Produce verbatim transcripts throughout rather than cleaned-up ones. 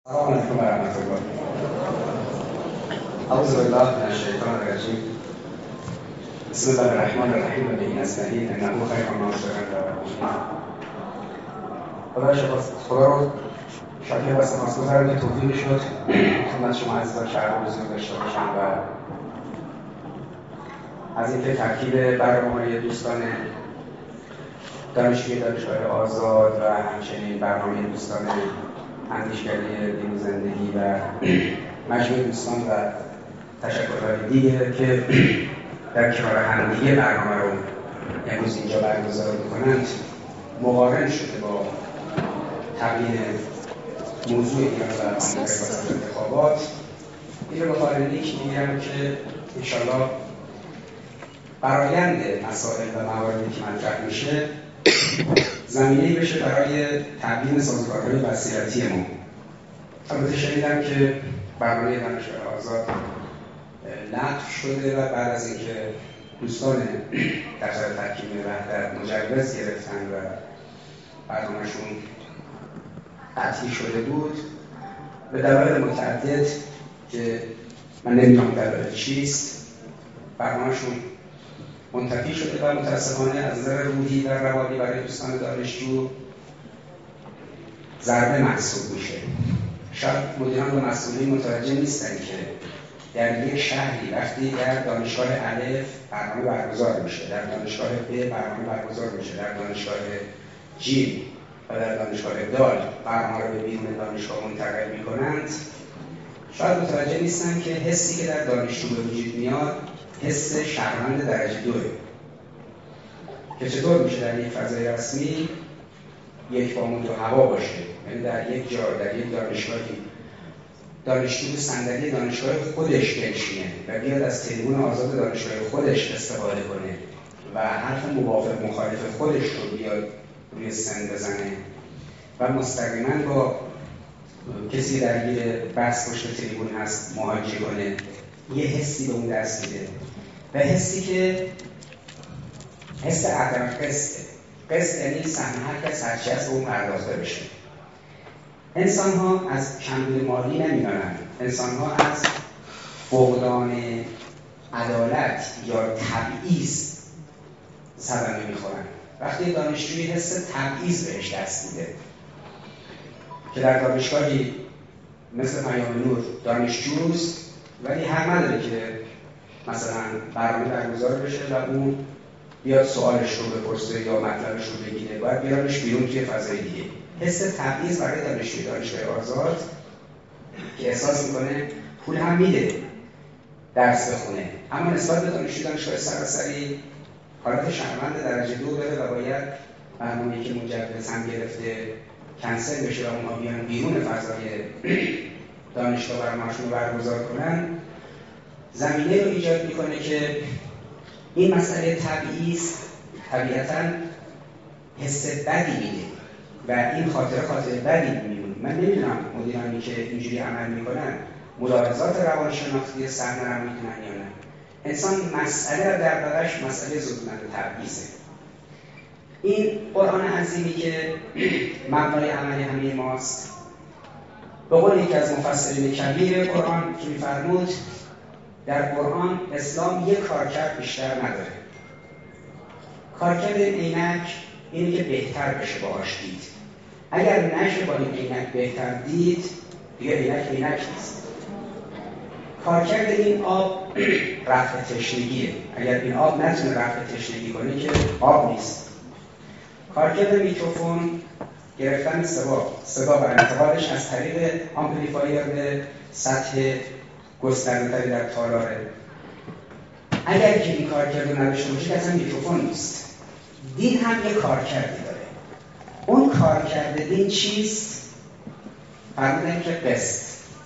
السلام علیکم و رحمت الله. اعوذ بالله من الشیطان الرجیم. بسم الله الرحمن الرحیم و به نستعین انه خیر الناصرین و رحیم. خدا شکر خدا رو شاکر و سپاسگزارم که توفیق شد خدمت شما عزیزان شرف حضور داشته باشم و از اینکه ترکیب برنامه‌های دوستان دانشجوی دانشگاه آزاد و همچنین برنامه دوستان اندیشگری دین و زندگی و مجموع دوستان و تشکرهای دیگه که در کنار همدیگه برنامه رو امروز اینجا برگزار می‌کنند مقارن شده با تبیین موضوع ایران و آمریکای وسط انتخابات. این رو به خاطر نیک میگم که انشالله برآیند مسائل و مواردی که مطرح میشه زمینه‌ای بشه برای تبیین سازوکارهای بصیرتی ما. البته شنیدم که برنامه دانشگاه آزاد لغو شده و بعد از اینکه دوستان دفتر تحکیم وحدت مجوز گرفتن و برنامه‌شون قطعی شده بود به دلایل متعدد که من نمی‌دونم دلایل چیست برنامه‌شون منتفی شده و متاسفانه از نظر روحی و روانی برای دوستان دانشجو ضربه محسوب میشه. شاید مدیران و مسئولین متوجه نیستن که در یک شهری وقتی در دانشگاه الف برنامه برگزار میشه، در دانشگاه ب برنامه برگزار میشه، در دانشگاه جیم و در دانشگاه دال برنامه رو به بیرون دانشگاه منتقل میکنند، شاید متوجه نیستن که حسی که در دانشجو به وجود میاد حس شهروند درجه دوه که چطور میشه در یک فضای رسمی یک بام دو هوا باشه، یعنی در یک جا در یک دانشگاهی دانشجو صندلی دانشگاه خودش بنشینه و بیاد از تریبون آزاد دانشگاه خودش استفاده کنه و حرف موافق مخالف خودش رو بیاد روی سن بزنه و مستقیما با کسی درگیر بحث پشت تریبون هست مهاجه کنه. یه حسی به اون دست میده و حسی که حس عدم قسطه. قسط یعنی سهم هر کس هرچی هست به اون پرداخته بشه. انسان ها از کمبود مالی نمیدانند، انسان ها از فقدان عدالت یا تبعیض صدمه میخورن. وقتی دانشجوی حس تبعیض بهش دست میده که در دانشگاهی مثل پیام نور دانشجوست ولی حق نداره که مثلا برنامه برگزار بشه و اون بیاد سوالش رو بپرسه یا مطلبش رو بگیره، باید بیارنش بیرون توی فضای دیگه. حس تبعیض برای دانشجوی دانشگاه آزاد که احساس میکنه پول هم میده درس بخونه اما نسبت به دانشجوی دانشگاه سراسری حالت شهروند درجه دو داره و باید برنامه‌ای که مجوز هم گرفته کنسل بشه و اونها بیان بیرون فضای دانشگاه برنامه‌شون رو برگزار کنن. زمینه رو ایجاد میکنه که این مسئله تبعیض طبیعتاً حس بدی میده و این خاطره خاطره بدی میمونه. من نمیدونم مدیرانی که اینجوری عمل میکنن ملاحظات روانشناختی سرنرم میکنن یا نه. انسان مسئله در بغش مسئله زدودن تبعیضه. این قرآن عظیمی که مبنای عمل همه ماست، به قول یکی از مفسرین کبیر قرآن که میفرمود در قرآن اسلام یک کارکرد بیشتر نداره. کارکرد عینک اینه که بهتر بشه باهاش دید. اگر نشه با این عینک بهتر دید دیگه عینک عینک نیست. کارکرد این آب رفع تشنگیه. اگر این آب نتونه رفع تشنگی کنه که آب نیست. کارکرد میکروفون گرفتن صدا صدا و انتقالش از طریق آمپلیفایر به سطح گسترده‌تری در تالاره. اگر که این کارکرد نداشته باشه که اصلا میکروفون نیست. دین هم یک کارکردی داره. اون کارکرد دین چیست؟ فرمودن که قسط.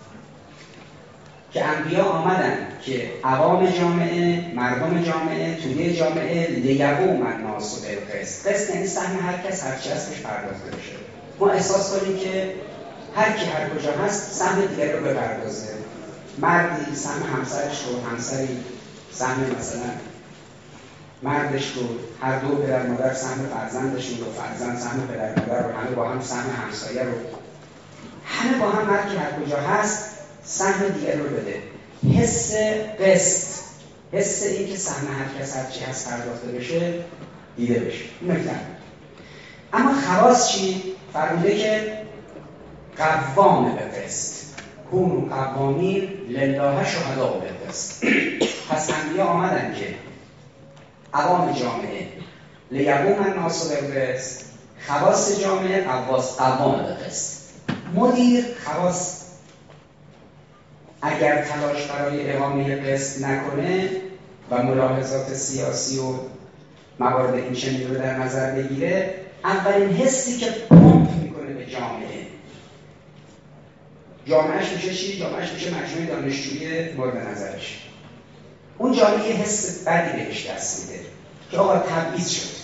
که انبیا آمدن که عوام جامعه، مردم جامعه، توده جامعه لیقوم الناس بالقسط. قسط یعنی سهم هر کس هر چی هست بهش پرداخته بشه. ما احساس کنیم که هر کی هر کجا هست سهم دیگر رو بپردازه. مردی سهم همسرش رو، همسری سهم مثلا مردش رو، هر دو پدر مادر سهم فرزندشون رو، فرزند سهم پدر مادر رو، همه با هم سهم همسایه رو همه با هم هر کی هر کجا هست سهم دیگر رو بده. حس قسط، حس این که سهم هر کس هر چی هست پرداخته بشه دیده بشه. این نکته. اما خواص چی؟ فرموده که قوام به قسط، کونوا قوامین لله شهداء بالقسط. پس انبیا آمدن که عوام جامعه لیقوم الناس بالقسط، خواص جامعه قواس قوام به قسط. مدیر خواص اگر تلاش برای اقامه قسط نکنه و ملاحظات سیاسی و موارد این چنین رو در نظر بگیره، اولین حسی که پمپ میکنه به جامعه، جامعهش میشه چی؟ جامعهش میشه مجموعه دانشجویی مورد نظرش. اون جامعه یه حس بدی بهش دست میده که آقا تبعیض شد.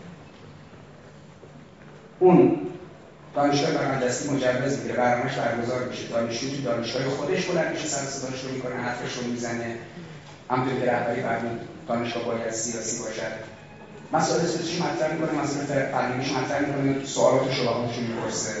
اون دانشگاه بغل‌دستی مجوز میگیره، برنامه‌اش برگزار میشه، دانشجو تو دانشگاه خودش بلند میشه، سر صداش رو میکنه، حرفش رو میزنه، همونطور که رهبری فرمود دانشگاه باید سیاسی باشد، مسائل سیاسیش مطرح میکنه، مسائل فرهنگیش مطرح میکنه، سوالات و شبهاتش رو میپرسه.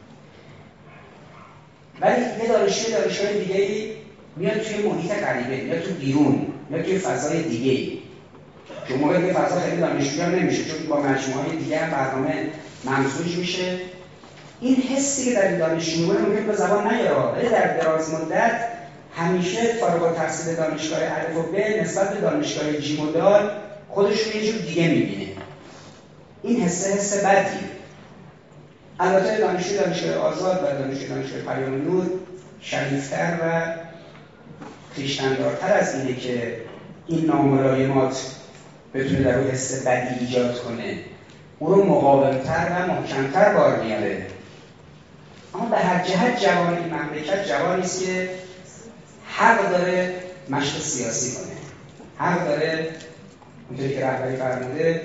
ولی یه دانشجوی دانشگاه دیگه‌ای میاد توی محیط غریبه، میاد تو بیرون، میاد توی فضای دیگه‌ای که اون موقع دیگه فضا خیلی دانشجویی هم نمیشه، چون با مجموعه‌های دیگه هم برنامه ممزوج میشه. این حسی که در این دانشجو میمونه ممکن به زبان نیاره، ولی در دراز مدت همیشه فارغ التحصیل دانشگاه الف و ب نسبت به دانشگاه جیم و دال خودش رو یه جور دیگه میبینه. این حسه حس بدیه. البته دانشجوی دانشگاه آزاد و دانشجوی دانشگاه پیام نور شریفتر و خویشتن‌دارتر از اینه که این ناملایمات بتونه در اون حس بدی ایجاد کنه، او رو مقاومتر و محکمتر بار میاره. اما به هر جهت جوان این مملکت جوانی است که حق داره مشق سیاسی کنه، حق داره اونطوری که رهبری فرموده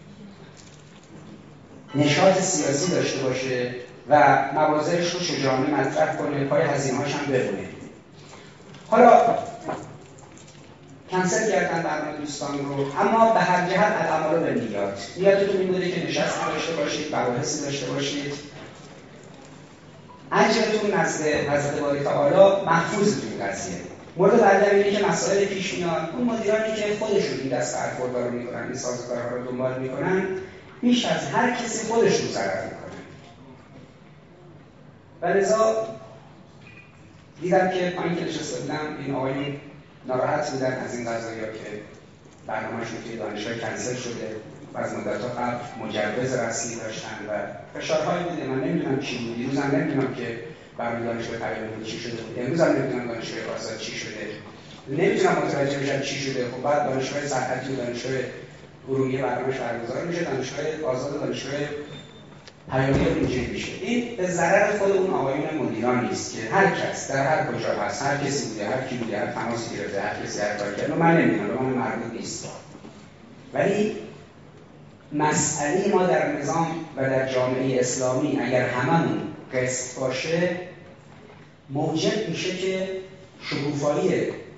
نشاط سیاسی داشته باشه و مواضعش رو شجاعانه مطرح کنه، پای هزینه‌هاش هم ببونه. حالا کنسل کردن برنامه دوستان رو، اما به هر جهت الاعمال بالنیات. نیاتتون این بوده که نشستی داشته باشید، مباحثی داشته باشید، اجرتون نزد حضرت باری تعالی محفوظ تو این قضیه. مورد بعدی اینه که مسائل پیش میاد، اون مدیرانی که خودشون این دست برخوردار رو میکنن، این سازوکارها رو دنبال میکنن، بیش از هر کسی خودشون ضرر میکنن. و لذا دیدم که پایین که نشسته بودم این آقایون ناراحت بودن از این قضایا که برنامه‌شون توی دانشگاه کنسل شده و از مدت‌ها قبل مجوز رسمی داشتن و فشارهایی بوده. من نمیدونم چی بود، دیروز هم نمیدونم که برنامه دانشگاه پیام چی شده بود، امروز هم نمیدونم دانشگاه آزاد چی شده، نمیدونم متوجه بشم چی شده. خب بعد دانشگاه صنعتی و دانشگاه ارومیه برنامه‌اش برگزار میشه، دانشگاه آزاد و دانشگاه پیامی اینجوری میشه. این به ضرر خود اون آقایون مدیران نیست که هر کس در هر کجا هست، هر کسی بوده، هر کی بوده، هر تماسی گرفته، هر کسی هر کاری کرده، من نمیدونم، به من مربوط نیست. ولی مسئله ما در نظام و در جامعه اسلامی اگر هممون قسط باشه، موجب میشه که شکوفایی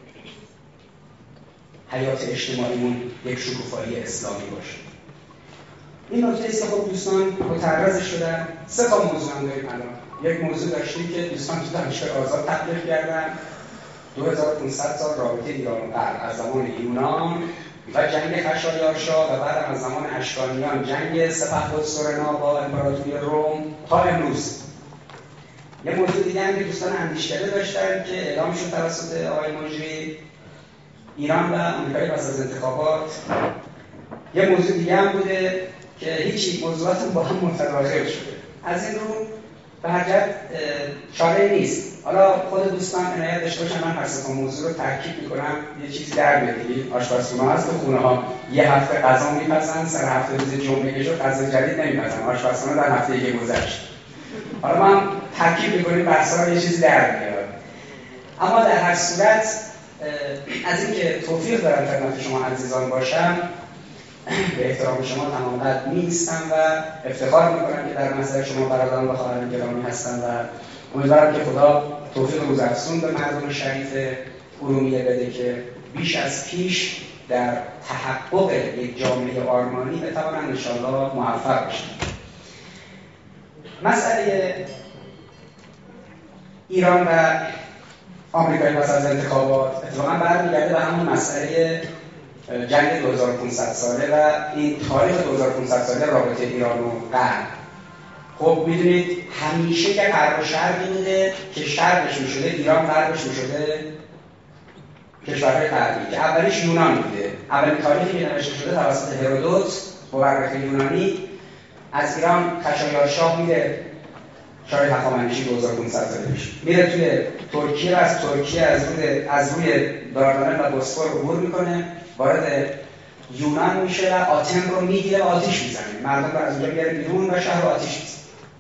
حیات اجتماعیمون یک شکوفایی اسلامی باشه. این نکته است که خب دوستان متعرض شدن. سه تا موضوع هم داریم الان. یک موضوع داشتیم که دوستان تو دانشگاه آزاد تبلیغ کردن، دو هزار و پانصد سال رابطه ایران و غرب از زمان یونان و جنگ خشایارشا و بعد از زمان اشکانیان جنگ سپهبد با امپراتوری روم تا امروز. یه موضوع دیگه هم که دوستان اندیشکده داشتن که اعلام شد توسط آقای مجری، ایران و آمریکای پس از انتخابات. یه موضوع دیگه هم بوده که هیچ موضوعاتون با هم متداخل شده. از این رو به هر جهت چاره نیست. حالا خود دوستان عنایت داشته باشن، من هر سه موضوع رو ترکیب میکنم یه چیزی در بیاد. آشپزخونه هست تو خونه ها یه هفته غذا میپزن، سر هفته روز جمعه که شد غذا جدید نمیپزن، آشپزخونه در هفته که گذشت. حالا من ترکیب میکنیم بحثا رو یه چیزی در بیاد. اما در هر صورت از اینکه توفیق دارم خدمت شما عزیزان باشم، به احترام شما تمام قد نیستم و افتخار میکنم که در مسئله شما برادران و خواهران گرامی هستم و امیدوارم که خدا توفیق روزافزون به مردم شریف ارومیه بده که بیش از پیش در تحقق یک جامعه آرمانی بتوانند انشاءالله موفق بشن. مسئله ایران و آمریکای پس از انتخابات اتفاقا برمیگرده به همون مسئله جنگ دو هزار و پانصد ساله و این تاریخ دو هزار و پانصد ساله رابطه ایران و غرب. خب میدونید همیشه که غرب و شرقی بوده که شرقش میشده ایران، غربش میشده کشورهای غربی، که اولیش یونان بوده. اولین تاریخی که نوشته شده توسط هرودوت مورخ یونانی از ایران خشایار شاه میره، شاه هخامنشی دو هزار و پانصد سال پیش میره توی ترکیه و از ترکیه از روی از روی داردانل و بوسفور عبور میکنه، وارد یونان میشه و آتن رو میگیره و آتیش میزنه، مردم رو از اونجا میاره بیرون و شهر رو آتیش میزنه.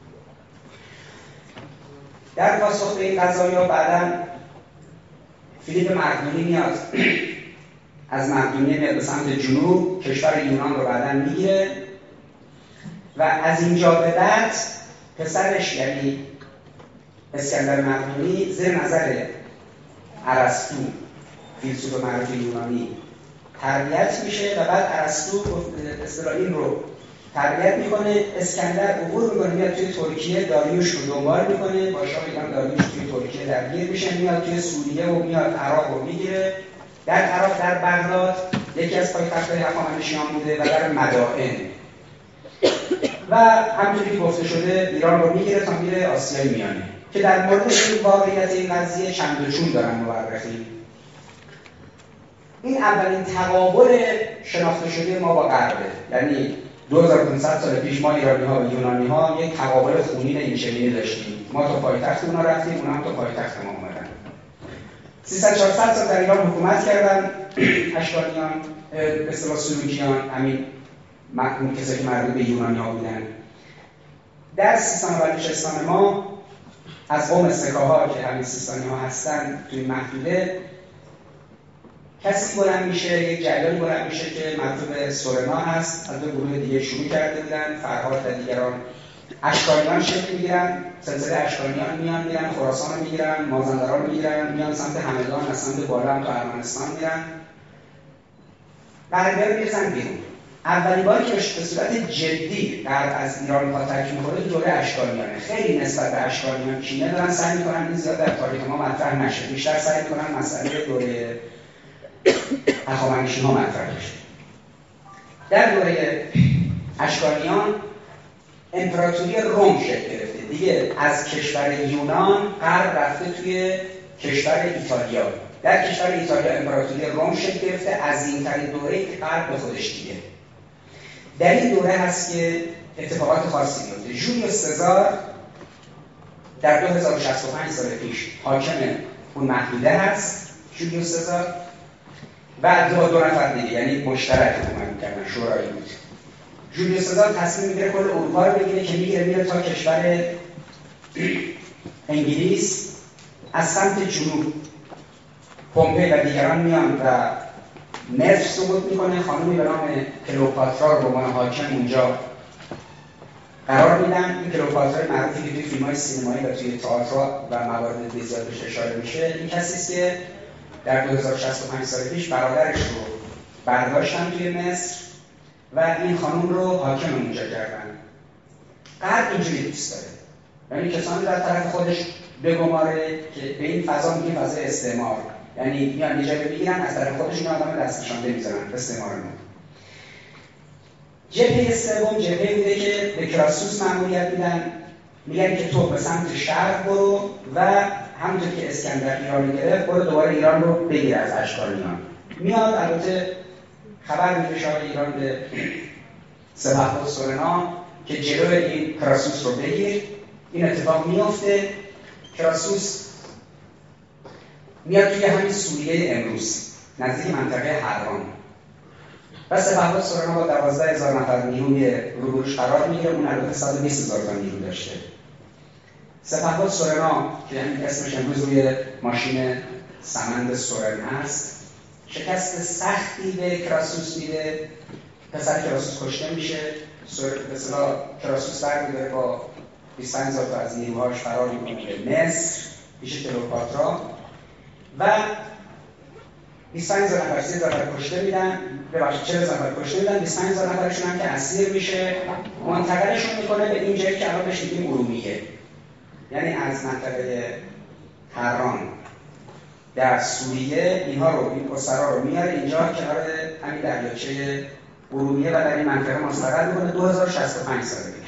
در پاسخ به این قضایا بعداً فیلیپ مقدونی میاد از مقدونیه میاد به سمت جنوب، کشور یونان رو بعداً میگیره و از اینجا به بعد پسرش یعنی اسکندر مقدونی زیر نظر ارسطو فیلسوف معروف یونانی تربیت میشه و بعد ارسطو اصطلاح این رو تربیت میکنه. اسکندر عبور میکنه میاد توی ترکیه، داریوش رو دنبال میکنه، با شاه ایران داریوش توی ترکیه درگیر میشه، میاد توی سوریه و میاد عراق رو میگیره. در عراق در بغداد یکی از پایتخت‌های هخامنشیان بوده و در مدائن و همونطوری که گفته شده ایران رو میگیره تا میره آسیای میانه، که در مورد این واقعیت این قضیه چند و چون دارن مورخین. این اولین تقابل شناخته شده ما با غربه، یعنی دو هزار و پانصد سال پیش ما ایرانی‌ها و یونانی‌ها یک تقابل خونین این چنینی داشتیم. ما تا پایتخت اونا رفتیم، اونا هم تا پایتخت ما اومدن. سیصد چهارصد سال در ایران حکومت کردن اشکانیان، به اصطلاح سلوکیان، همین مقدون کسایی که مربوط به یونانی‌ها بودن. در سیستان و بلوچستان ما از قوم سکاها که همین سیستانی‌ها هستن توی محدوده کسی بلند میشه، یک جریانی بلند میشه که مربوط به سورنا هست، از دو گروه دیگه شروع کرده بودن، فرهاد و دیگران. اشکانیان شکل میگیرن، سلسله اشکانیان میان میرن خراسان رو میگیرن، مازندران رو میگیرن، میان سمت همدان، از سمت بالا هم تا ارمنستان میرن، غربی‌ها رو میرسن بیرون. اولین باری که به صورت جدی غرب از ایران پاتک میخوره دوره اشکانیانه. خیلی نسبت به اشکانیان کینه دارن، سعی میکنن این زیاد در تاریخ ما مطرح نشه، بیشتر سعی میکنن مسئله دوره هخامنشی‌ها مطرح بشه. در دوره اشکانیان امپراتوری روم شکل گرفته، دیگه از کشور یونان غرب رفته توی کشور ایتالیا. در کشور ایتالیا امپراتوری روم شکل گرفته، عظیم‌ترین دوره‌ای که غرب به خودش دیده. در این دوره هست که اتفاقات خاصی میفته. جولیوس سزار در دو هزار و شصت و پنج سال پیش حاکم اون محدوده هست، جولیوس سزار، و دو دو نفر دیگه، یعنی مشترک حکومت می‌کردن، شورایی بود. جولیوس سزار تصمیم میگیره کل اروپا رو بگیره که میگیره میره تا کشور انگلیس، از سمت جنوب پومپئی و دیگران میان و مصر سقوط میکنه، خانومی به نام کلئوپاترا رمان حاکم اونجا قرار میدن. این کلئوپاترا معروفی که توی فیلم‌های سینمایی و توی تئاتر و موارد زیاد بهش اشاره میشه، این کسی است که در دو هزار و شصت و پنج سال پیش برادرش رو برداشتن توی مصر و این خانم رو حاکم اونجا کردن. غرب اینجوری دوست داره، یعنی کسانی در طرف خودش بگماره که به این فضا میگه فضای استعمار، یعنی میان یه جایی میگیرن از طرف خودشون آدم دست نشانده میذارن، استعمار نمون. جبهه سوم جبهه بوده که به کراسوس مأموریت میدن، میگن که تو به سمت شرق برو و همونطور که اسکندر ایران رو گرفت برو دوباره ایران رو بگیر از اشکانیان. میاد البته خبر میده شاه ایران به سپهبد سورنا که جلوی این کراسوس رو بگیر. این اتفاق میفته، کراسوس میاد توی همین سوریه امروز نزدیک منطقه حران و سپهبد سورنا با دوازده هزار نفر نیروی روبروش قرار میگیره. اون البته صد و بیست هزار تا نیرو داشته. سپهبد سورنا که همین اسمش امروز روی ماشین سمند سورن هست، شکست سختی به کراسوس میده. پسر کراسوس کشته میشه. به اصطلاح کراسوس برمی‌داره با بیست و پنج هزار تا از نیروهاش فرار میکنه به مصر پیش کلئوپاترا و بیست و پنج هزار نفر، سی هزار نفر کشته میدن، ببخشید چهل هزار نفر کشته میدن، بیست و پنج هزار نفرشون هم که اسیر میشه، منتقلشون میکنه به این جایی که الان بهش میگیم ارومیه، یعنی از منطقه تهران، در سوریه، اینها رو این اسرا رو میاره اینجا کنار همین دریاچه ارومیه و در این منطقه مستقر میکنه دو هزار و شصت و پنج سال دیگه.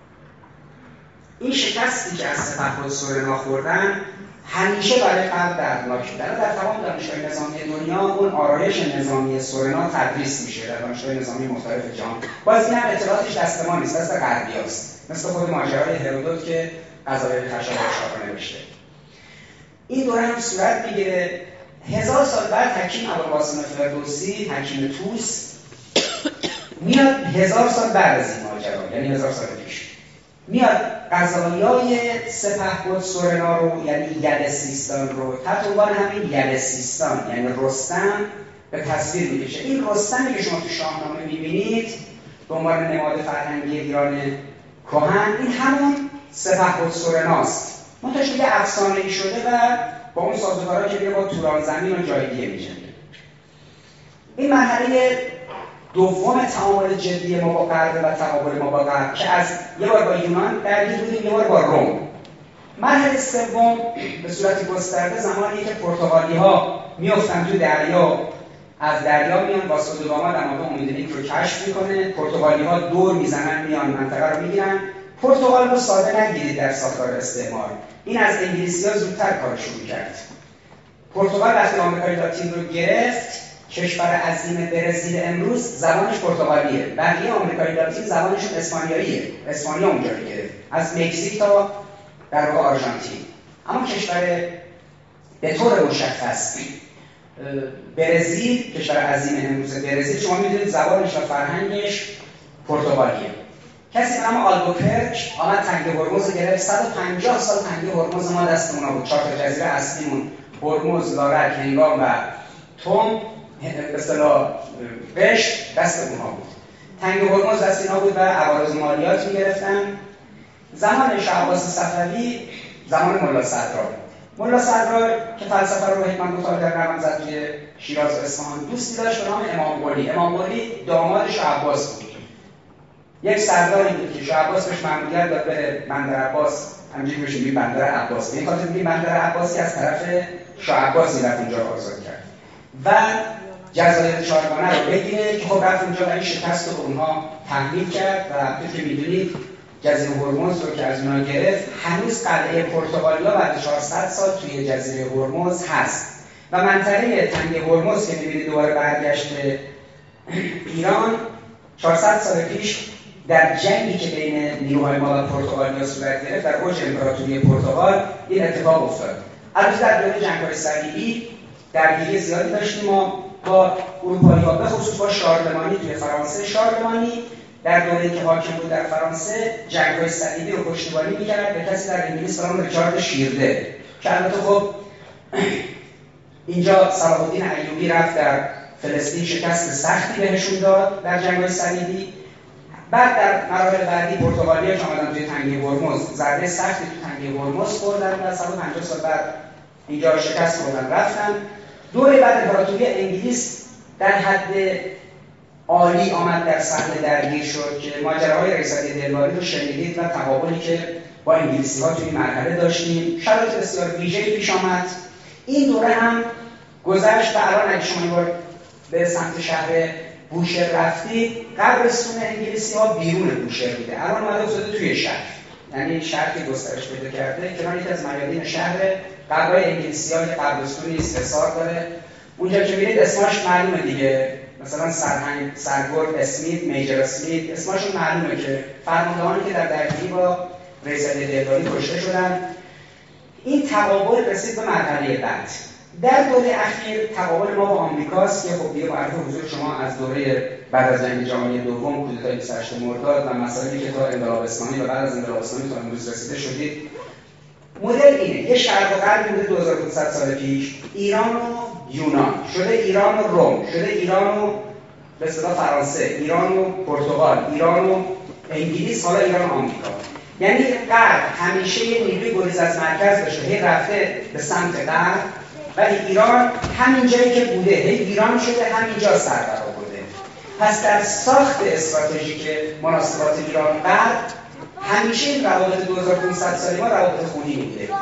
این شکستی که از سپهبد سورنا خوردن همیشه برای غرب دردناک شده. در تمام دانشگاه نظامی دنیا اون آرایش نظامی سورنا تدریس میشه در دانشگاه نظامی مختلف جهان. باز این هم اطلاعاتش دست ما نیست، دست غربیاست، مثل خود ماجرای هرودوت که قضایای خشایار شاه نوشته. این دوره هم صورت میگیره. هزار سال بعد حکیم ابوالقاسم فردوسی، حکیم توس، میاد هزار سال بعد از این ماجرا، یعنی هزار سال پیش، میاد قضایای سپهبد سورنا رو، یعنی یل سیستان رو تحت عنوان همین یل سیستان، یعنی رستم، به تصویر میکشه. این رستمی که شما تو شاهنامه میبینید به عنوان نماد فرهنگی ایران کهن، این همون سپهبد سورناست، منتها دیگه افسانه‌ای شده و با اون سازوکارا که میره با توران زمین و جای دیگه میجنگه. این مرحله دوم تعامل جدی ما با غرب و تقابل ما با غرب که از یه بار با یونان درگیر بودیم، یه بار با روم. مرحله سوم به صورت گسترده زمانی که پرتغالی‌ها میافتن تو دریا، از دریا میان، واسکو دا گاما دماغ امیدنیک رو کشف میکنه، پرتغالی‌ها دور میزنن میان منطقه رو میگیرن. پرتغال رو ساده نگیرید در ساختار استعمار، این از انگلیسی‌ها زودتر کار شروع کرد. پرتغال وقتی آمریکای لاتین رو گرفت، کشور عظیم برزیل امروز زبانش پرتغالیه، بقیه آمریکای لاتین زبانشون اسپانیاییه، اسپانیا اونجا رو گرفت، از مکزیک تا در واقع آرژانتین. اما کشور به طور مشخص برزیل، کشور عظیم امروز برزیل، شما میدونید زبانش و فرهنگش پرتغالیه. کسی به نام آلبوکرک آمد تنگه هرمز گرفت، صد و پنجاه سال تنگه هرمز ما دست اونا بود. چهار تا جزیره اصلیمون هرمز، لارک، هنگام و توم به اصطلاح قشم دست اونها بود. تنگه هرمز دست اینا بود و عوارض مالیات می‌گرفتن. زمان شاه عباس صفوی زمان ملا صدرا. ملا صدرا که فلسفه رو حکمت مطالعه در نوام زد توی شیراز و اصفهان، دوستی داشت به نام امام قلی. امام قلی داماد شاه عباس بود. یک سرداری بود که شاه عباس بهش مأموریت داد بره بندر عباس، همینجوری بهش میگیم بندر عباس. این خاطر میگیم بندر عباس که از طرف شاه عباس میرفت اونجا آزاد کرد و جزایر چهارگانه رو بگیره که خب رفت اونجا و این شکست رو به اونها تحمیل کرد و همونطور که میدونید جزیره هرمز رو که از اونها گرفت، هنوز قلعه پرتغالیا بعد چهارصد سال توی جزیره هرمز هست و منطقه تنگه هرمز که میبینید دوباره برگشت به ایران چهارصد سال پیش در جنگی که بین نیروهای ما و پرتغالیا صورت گرفت در اوج امپراتوری پرتغال این اتفاق افتاد. البته در دوره جنگ‌های صلیبی درگیری زیادی داشتیم ما با اروپایی‌ها، به خصوص با شارلمانی توی فرانسه. شارلمانی در دوره‌ای که حاکم بود در فرانسه جنگ‌های صلیبی رو پشتیبانی می‌کرد به کسی در انگلیس به نام ریچارد شیرده که البته خب اینجا صلاح الدین ایوبی رفت در فلسطین شکست سختی بهشون داد در جنگ‌های صلیبی. بعد در مراحل بعدی پرتغالیا که آمدن توی تنگه هرمز ضربه سختی تو تنگه هرمز خوردن و صد و پنجاه سال بعد اینجا شکست خوردن رفتن. دوره بعد امپراتوری انگلیس در حد عالی آمد در صحنه درگیر شد که ماجراهای رئیس علی دلواری رو شنیدید و تقابلی که با انگلیسی‌ها توی این مرحله داشتیم. شرایط بسیار ویژه‌ای پیش آمد. این دوره هم گذشت و الان اگه شما اینوار به سمت شهر بوشهر رفتید، قبرستون انگلیسی‌ها بیرون بوشهر بوده، الان اومده افتاده توی شهر، یعنی شهر که گسترش پیدا کرده کنار یکی از میادین شهر. قبرهای انگلیسی‌ها که قبرستونی استحصار داره اونجا که میرید اسمش معلومه دیگه، مثلا سرهنگ سرگرد اسمیت، میجر اسمیت، اسمشون معلومه که فرماندهانی که در درگیری با رئیس علی دلواری کشته شدن. این تقابل رسید به مرحله بعد. در دوره اخیر تقابل ما با آمریکاست که خب دیگه با عرض حضور شما از دوره بعد از جنگ جهانی دوم، کودتای بیست و هشت مرداد و مسائلی که تا انقلاب اسلامی و بعد از انقلاب اسلامی تا امروز رسیده شدید. مدل اینه، یه شرق و غربی بوده دو هزار و پانصد سال پیش، ایران و یونان شده، ایران و روم شده، ایران و به اصطلاح فرانسه، ایران و پرتغال، ایران و انگلیس، حالا ایران و آمریکا. یعنی غرب همیشه یه نیروی گریز از مرکز بشه، هی رفته به سمت غرب، ولی ایران همین جایی که بوده هی ایران شده، همینجا سر برآورده. پس در ساخت استراتژیک مناسبات ایران غرب همیشه این روابط دو هزار و پانصد سالی ما روابط خونی بوده.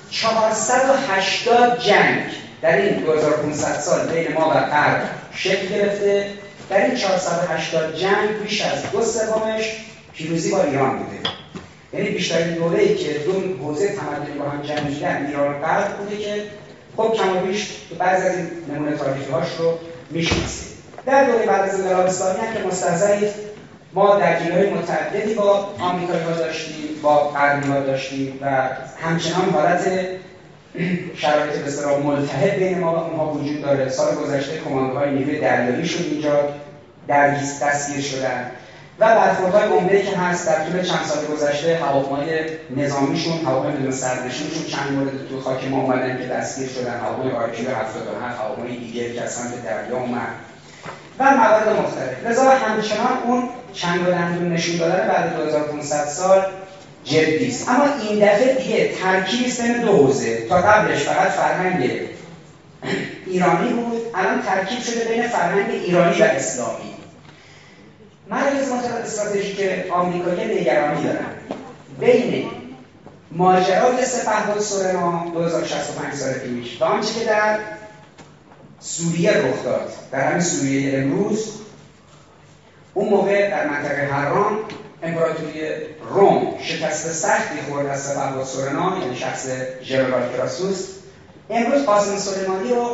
چهارصد و هشتاد جنگ در این دو هزار و پانصد سال بین ما و غرب شکل گرفته. در این چهارصد و هشتاد جنگ بیش از دو سومش پیروزی با ایران بوده. یعنی بیشترین دوره‌ای که دو حوزه تمدنی با هم جنگیدن ایران و غرب بوده که خب کم و بیش بعضی از این نمونه تاریخی‌هاش رو می‌شناسید. در دوره بعد از انقلاب اسلامی هم که مستضعف ما درگیری‌های متعددی با آمریکایی‌ها داشتیم، با غربی‌ها داشتیم و همچنان حالت شرایط به اصطلاح ملتهب بین ما و اونها وجود داره. سال گذشته کماندوهای نیروی دریایی شد اینجا درگیر دستگیر شدن و برخوردهای عمده‌ای که هست در طول چند سال گذشته هواپیمای نظامیشون، هواپیمای بدون سرنشینشون چند مورد تو خاک ما اومدن که دستگیر شدن، هواپیمای آی کیو هفتاد و هفت، هواپیمای دیگری که از سمت دریا اومد و موارد مختلف. لذا همچنان اون چنگ و دندون نشون دادن بعد دو هزار و پانصد سال جدی است. اما این دفعه دیگه ترکیبی است بین دو حوزه. تا قبلش فقط فرهنگ ایرانی بود، الان ترکیب شده بین فرهنگ ایرانی و اسلامی. مراکز مطالعات استراتژیک آمریکایی نگرانی دارن بین ماجرای سپهبد سورنا دو هزار و شصت و پنج سال پیش و آنچه که در سوریه رخ داد. در همین سوریه امروز اون موقع در منطقه حران امپراتوری روم شکست سختی خورد از سپهبد سورنا، یعنی شخص ژنرال کراسوس. امروز قاسم سلیمانی رو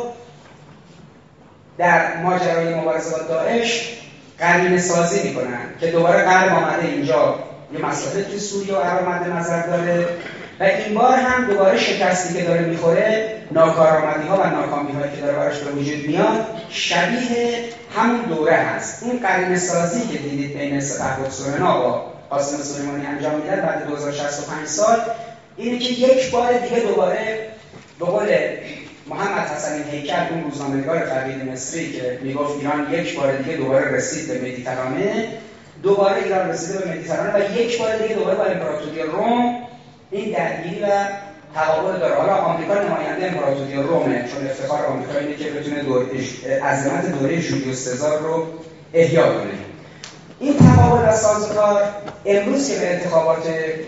در ماجرای مبارزه با داعش قرینه سازی میکنن که دوباره غرب آمده اینجا یه مسئله توی سوریه و عراق مد نظر داره و این بار هم دوباره شکستی که داره میخوره، ناکارآمدی ها و ناکامی هایی که داره براش به وجود میاد شبیه همون دوره هست. این قرینه سازی که دیدید بین سپهبد سورنا و قاسم سلیمانی انجام میدن بعد دو هزار و شصت و پنج سال اینه که یک بار دیگه دوباره به قول محمد حسن هیکل، اون روزنامه‌نگار فقید مصری که میگفت ایران یک بار دیگه دوباره رسید به مدیترانه، دوباره ایران رسیده به مدیترانه و یک بار دیگه دوباره با امپراتوری روم این درگیری و تقابل داره. حالا آمریکا نماینده امپراتوری رومه، چون افتخار آمریکا اینه که بتونه دور عظمت دوره جولیوس سزار رو احیا کنه. این تقابل و سازوکار امروز که به انتخابات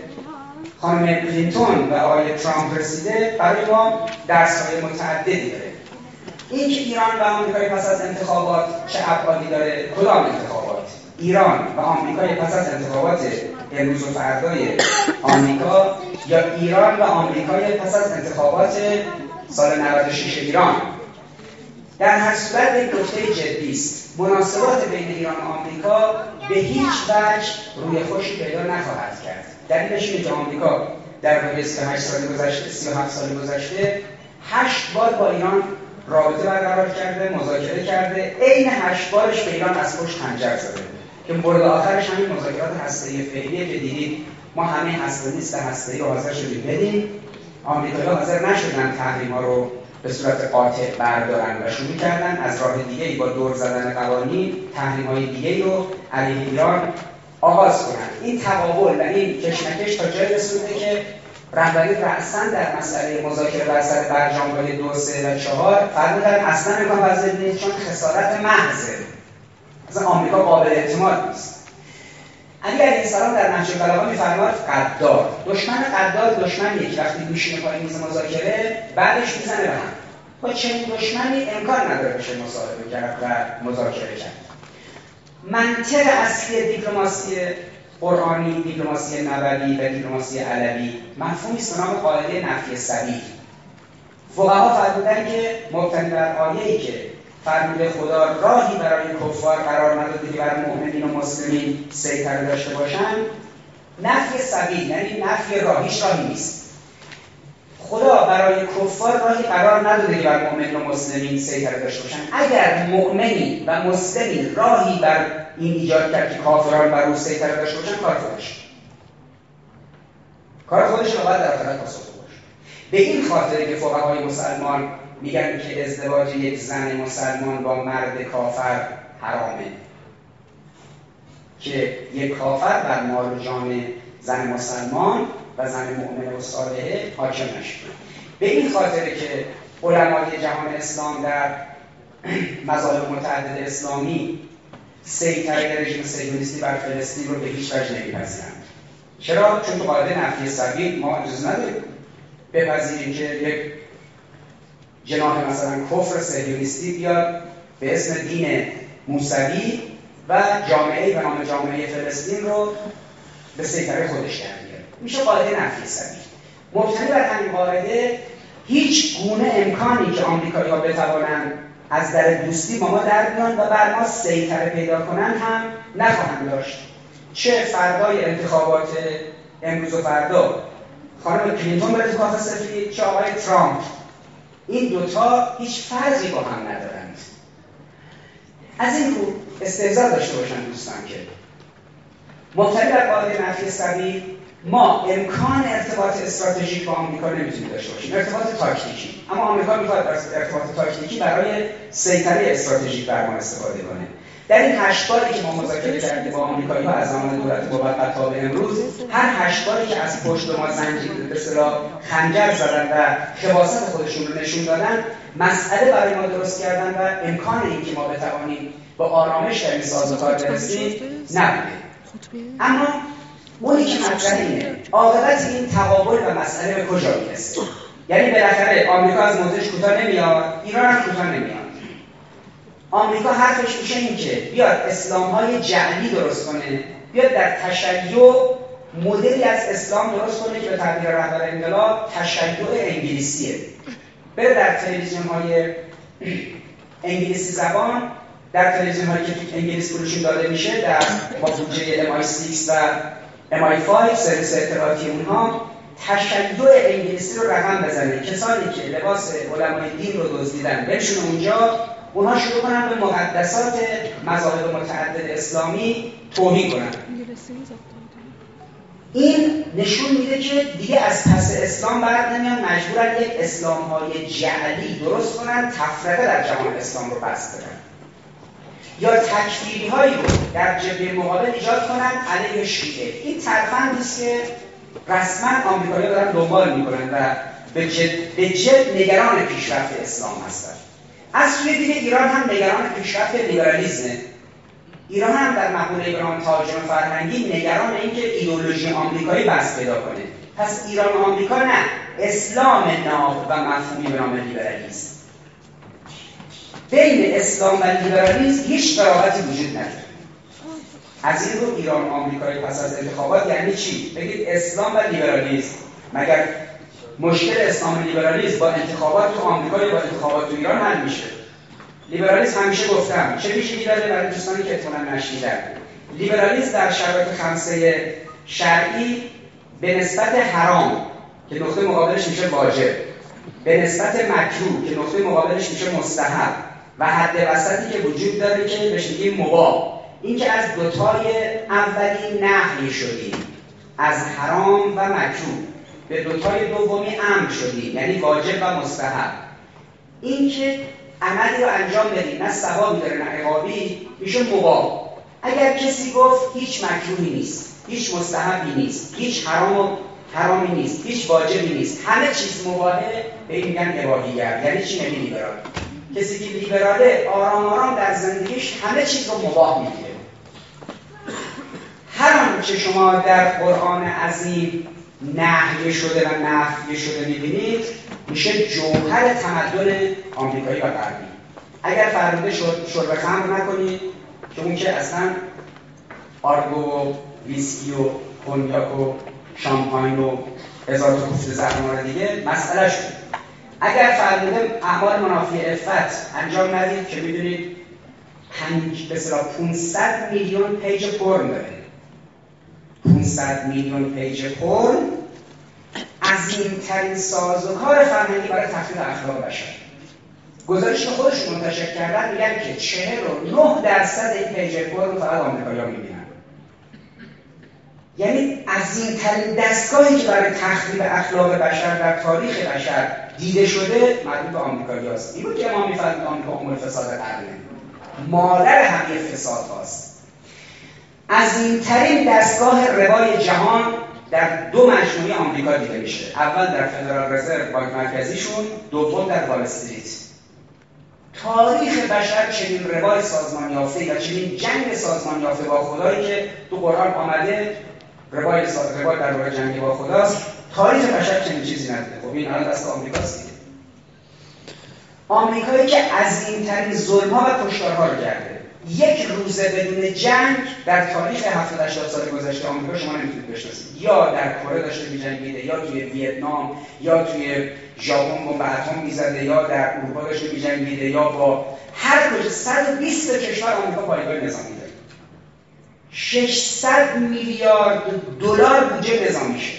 خانم کلینتون و آقای ترامپ رسیده برای ما درس‌های متعددی داره. این که ایران و آمریکای پس از انتخابات چه ابعادی داره، کدام انتخابات؟ ایران و آمریکای پس از انتخابات امروز و فردای آمریکا یا ایران و آمریکای پس از انتخابات سال نود و شش ایران؟ در هر صورت یک نکته جدی است. مناسبات بین ایران و آمریکا به هیچ وجه روی خوشی پیدا نخواهد کرد. دلیلش اینه که آمریکا در مدت سی و هشت سال گذشته، سی و هفت سال گذشته هشت بار با ایران رابطه برقرار کرده، مذاکره کرده. عین هشت بارش به ایران از پشت خنجر زده که مورد آخرش همین مذاکرات هسته‌ای فعلیه که دیدید ما همه هسته نیست هسته‌ای رو حاضر شدیم بدیم. آمریکایی‌ها حاضر نشدن تحریم‌ها رو به صورت قاطع بردارن و شروع کردن از راه دیگه‌ای با دور زدن قوانین تحریم‌های دیگه‌ای رو علیه ایران آغاز کنند. این تقابل و این کشمکش تا جایی رسیده که رهبری رأساً در مسئله مذاکره بر سر برجام‌های دو، سه و چهار فرمودن اصلاً امکان پذیر نیست چون خسارت محضه. مثلا آمریکا قابل اعتماد نیست. علی علیه السلام در نهج البلاغه می‌فرماد قدار، دشمن قدار دشمنیه که وقتی میشینه پای میز مذاکره بعدش میزنه به هم. با چنین دشمنی امکان نداره بشه مصاحبه کرد و مذاکره کرد. منطق اصلی دیپلماسی قرآنی، دیپلماسی نبوی و دیپلماسی علوی مفهومی است به نام قاعده نفی سبیل. فقها فرمودن که مبتنی بر آیه‌ای که فرموده خدا راهی برای کفار قرار نداده که بر مؤمنین و مسلمین سیطره داشته باشن، نفی سبیل یعنی نفی راهیش راهی نیست. خدا برای کفار راهی قرار نداده که بر مؤمنین و مسلمین سیطره داشته باشن. اگر مؤمنی و مسلمی راهی بر این ایجاد کرد که کافران بر او سیطره داشته باشن، کار خودش کار خودش رو باید در آخرت پاسخ باشه. به این خاطر که فقهای مسلمان میگن که ازدواج یک زن مسلمان با مرد کافر حرامه، که یک کافر بر مال و جان زن مسلمان و زن مؤمن و صالحه حاکم نشه. به این خاطر که علمای جهان اسلام در مذاهب متعدد اسلامی سیطره رژیم صهیونیستی بر فلسطین رو به هیچ وجه نمی‌پذیرند. چرا؟ چون تو قاعده نفی سبیل ما اجازه نداریم. بپذیریم که یک جناح مثلا کفر صهیونیستی بیاد به اسم دین موسوی و جامعه به نام جامعه فلسطین رو به سیطره خودش در بیاره. میشه قاعده نفی سبیل. مبتنی بر همین قاعده هیچ گونه امکانی که آمریکایی‌ها بتوانند از در دوستی با ما در بیان و بر ما سیطره پیدا کنند هم نخواهند داشت. چه فردای انتخابات امروز و فردا خانم کلینتون بره تو کاخ سفید، چه آقای ترامپ، این دوتا هیچ فرقی با هم ندارند. از این رو استعداد داشته باشن دوستان که مبتنی بر قاعده نفی سبیل ما امکان ارتباط استراتژیک با آمریکا نمیتونیم داشته باشیم، ارتباط تاکتیکی. اما آمریکا میخواد از ارتباط تاکتیکی برای سیطره استراتژیک بر ما استفاده کنه. در این هشت باری که ما مذاکره کردیم با آمریکایی‌ها از زمان دولت موقت تا به امروز، هر هشت باری که از پشت ما زنجیر به اصطلاح خنجر زدن و خباثت خودشون رو نشون دادن، مسئله برای ما درست کردن و امکان اینکه ما بتوانیم با آرامش در این سازوکار برسیم نبوده. اما اونی که مطرح اینه عاقبت این تقابل و مسئله به کجا میرسه؟ یعنی بالاخره آمریکا از موضعش کوتاه نمیاد، ایران هم کوتاه نمیاد. آمریکا حرفش میشه این که بیاد اسلام‌های جعلی درست کنه، بیاد در تشیع مدلی از اسلام درست کنه که به تعبیر رهبر انقلاب تشیع انگلیسیه. بره در تلویزیون‌های انگلیسی زبان، در تلویزیون‌هایی که تو انگلیس فروشون داده میشه، در با بودجه ام آی شش و ام آی پنج سرویس اطلاعاتی اونها تشیع انگلیسی رو رقم بزنه. کسانی که لباس علمای دین رو دزدیدن بنشون اونجا، اونها شروع کنن به مقدسات مذاهب متعدد اسلامی توهین کنن. این نشون میده که دیگه از پس اسلام بر نمیان، مجبورن یک اسلام‌های جعلی درست کنن، تفرقه در جهان اسلام رو بست بدن، یا تکفیری‌هایی رو در جبهه مقابل ایجاد کنن علیه شیعه. این ترفندی است که رسما آمریکایی‌ها دارن دنبال میکنن و به جد, به جد نگران پیشرفت اسلام هستن. از سوی دیگه ایران هم نگران پیشرفت لیبرالیسمه. ایران هم در مقوله به نام تهاجم فرهنگی نگران اینکه ایدئولوژی آمریکایی بس پیدا کنه. پس ایران و آمریکا نه، اسلام ناب و مفهومی به نام لیبرالیسم. بین اسلام و لیبرالیسم هیچ قرابتی وجود نداره. از این رو ایران و آمریکایی پس از انتخابات یعنی چی؟ بگید اسلام و لیبرالیسم. مگر مشکل اسلام و لیبرالیسم با انتخابات تو آمریکا یا با انتخابات تو ایران حل میشه؟ لیبرالیسم همیشه گفتم چه ویژگی داره برای دوستانی که احتمالاً نشنیدن. لیبرالیسم در شرایط خمسه شرعی به نسبت حرام که نقطه مقابلش میشه واجب، به نسبت مکروه که نقطه مقابلش میشه مستحب و حد وسطی که وجود داره که بهش میگیم مباح، این که از دوتای اولی نهی شدیم، از حرام و مکروه، به دوتای دومی امر شدیم، یعنی واجب و مستحب. این که عملی رو انجام بدیم نه ثوابی داره نه عقابی میشه مباح. اگر کسی گفت هیچ مکروهی نیست، هیچ مستحبی نیست، هیچ حرام و حرامی نیست، هیچ واجبی نیست، همه چیز مباحه، به این میگن اباحیگر. یعنی چی؟ یعنی لیبرال. کسی که لیبراله آرام آرام در زندگیش همه چیز رو مباح میگیره. هر آنچه شما در قرآن عظیم نهی شده و نفی شده میبینید میشه جوهر تمدن آمریکایی و غربی. اگر فرموده شرب خمر نکنید که اون که اصلا آرگو و ویسکی و کنیاک و شامپاین و هزار تا کوفت زهرمار دیگه مسئله شد. اگر فرموده اعمال منافی عفت انجام ندید که میدونید پنج به اصطلاح پانصد میلیون پیج پورن داره. پانصد میلیون پیج پورن عظیم‌ترین سازوکار فرهنگی برای تخریب اخلاق بشر. گزارش که خودشون منتشر کردن میگن که چهل و نه درصد این پیج پورن رو فقط آمریکایی‌ها میبینن. یعنی عظیم‌ترین دستگاهی که برای تخریب اخلاق بشر در تاریخ بشر دیده شده مربوط به آمریکایی‌هاست. این بود که ما می‌فهمیم آمریکا ام الفساد قرنه، مادر همه فساد هاست. عظیم‌ترین دستگاه ربای جهان در دو مجموعه آمریکا دیده میشه. اول در فدرال رزرو بانک مرکزیشون، دوم در وال استریت. تاریخ بشر چنین ربای سازمان یافته و چنین جنگ سازمان یافته با خدایی که تو قرآن آمده ربای ربای در راه جنگ با خداست، تاریخ بشر چنین چیزی نداره. خب این الان دست آمریکاست دیگه. آمریکایی که عظیم‌ترین ظلم‌ها و کشتارها رو کرده. یک روزه بدون جنگ در تاریخ هفتاد هشتاد سال گذشته آمریکا شما نمیتونید بشناسید. یا در کره داشته می‌جنگیده، یا توی ویتنام، یا توی ژاپن بمب اتم می‌زده، یا در اروپا داشته می‌جنگیده، یا با هر کجا صد و بیست کشور آمریکا پایگاه نظامی داره. ششصد میلیارد دلار بودجه نظامیشه.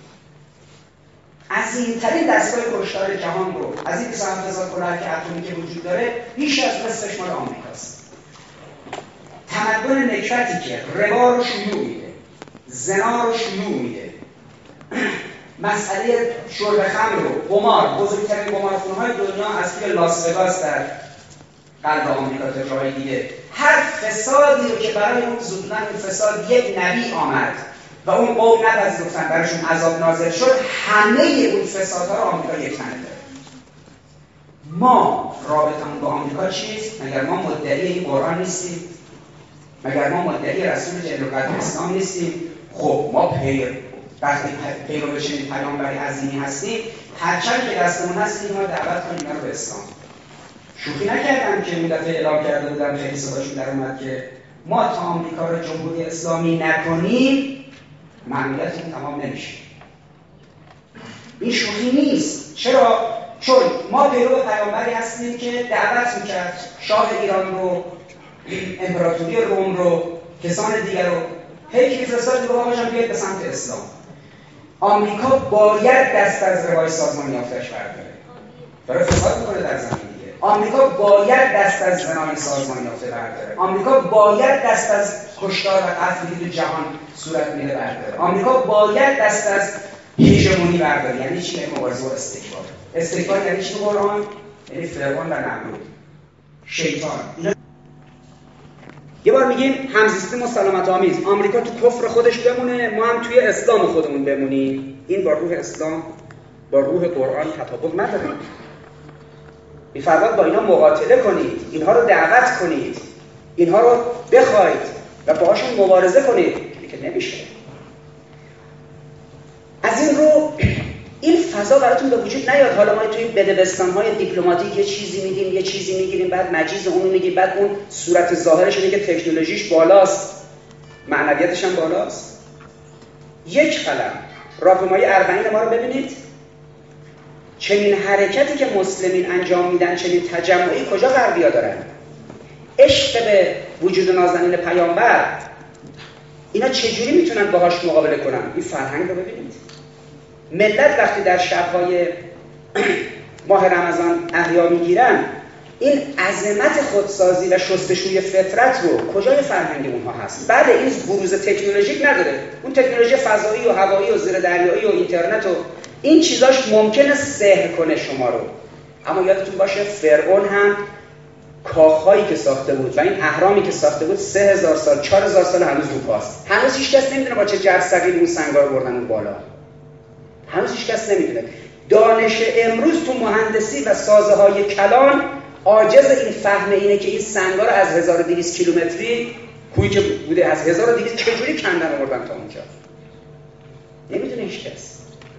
عظیم‌ترین دستگاه کشتار جهان رو از این بیست و هفت هزار کلاهک اتمی که وجود داره بیش از نصفش مال آمریکاست. تمدن نکبتی که ربا رو شیوع میده، زنا رو شیوع میده، مسئله شرب خمر رو، قمار، بزرگترین قمارخونه‌های دنیا از توی لاس وگاس در قلب آمریکا تا جای دیگه، هر فسادی رو که برای اون زودن اون فساد یک نبی آمد و اون قوم نپذیرفتن براشون عذاب نازل شد، همه اون فسادها رو آمریکا یک تنه داره. ما رابطمون با آمریکا چیست؟ مگر ما مدعی این قرآن نیستیم؟ مگر ما مدعی رسول جل و قدر اسلام نیستیم؟ خب ما پیر وقتی پیرو چنین پیامبری عظیمی هستیم، هرچند که دستمون هست اینها دعوت کنیم اینا رو به اسلام. شوخی نکردم که اون دفعه اعلام کرده بودم، خیلی صداشون در اومد که ما تا آمریکا رو جمهوری اسلامی نکنیم ممنوعیتمون تمام نمیشه. این شوخی نیست. چرا؟ چون ما پیرو پیامبری هستیم که دعوت میکرد شاه ایران رو، امپراتوری روم رو، کسان دیگر رو هی که فرستاد رو باشن بیاید به سمت اسلام. آمریکا باید دست از روای سازمان یافتش برداره. داره فساد میکنه در زمین دیگه. آمریکا باید دست از زنای سازمان یافته برداره. آمریکا باید دست از کشتار و قتلی که جهان صورت میده برداره. آمریکا باید دست از هژمونی برداره. یعنی چی؟ یعنی مبارزه با استکبار. استکبار یعنی چی قرآن؟ یعنی فرعون و نمرود، شیطان. یه بار میگیم همزیستی مسالمت آمیز، آمریکا تو کفر خودش بمونه، ما هم توی اسلام خودمون بمونیم. این با روح اسلام، با روح قرآن تطابق نداره. میفرماد با اینا مقاتله کنید، اینها رو دعوت کنید، اینها رو بخواید و باهاشون مبارزه کنید، که نمیشه. از این رو این فضا براتون به وجود نیاد. حالا ما توی بدبستان‌های دیپلماتیک یه چیزی میگیم، یه چیزی میگیریم، بعد مجیز اون رو میگیم، بعد اون صورت ظاهرش اینه که تکنولوژیش بالاست، معنویتش هم بالاست. یک قلم راهپیمایی اربعین ما رو ببینید. چنین حرکتی که مسلمین انجام میدن، چنین تجمعی کجا غربی‌ها دارن؟ عشق به وجود نازنین پیامبر، اینا چجوری میتونن باهاش مقابله کنن؟ این فرهنگ رو ببینید. ملت وقتی در شب‌های ماه رمضان احیا میگیرن، این عظمت خودسازی و شستشوی فطرت رو کجای فرهنگ اونها هست؟ بعد این بروز تکنولوژیک نداره. اون تکنولوژی فضایی و هوایی و زیر دریایی و اینترنت و این چیزاش ممکنه سحر کنه شما رو. اما یادتون باشه فرعون هم کاخهایی که ساخته بود و این اهرامی که ساخته بود سه هزار سال، چهار هزار سال هنوز رو پاست. هنوز هیچ کس نمیدونه با چه جرثقیل اون سنگا رو بردن اون بالا. هنوز هیچ کس نمیدونه. دانش امروز تو مهندسی و سازه‌های کلان عاجز این فهم اینه که این سنگا رو از هزار و دویست کیلومتری کویی که بوده از هزار و دویست چجوری کندن آوردن تا اونجا. نمیدونه هیچ کس.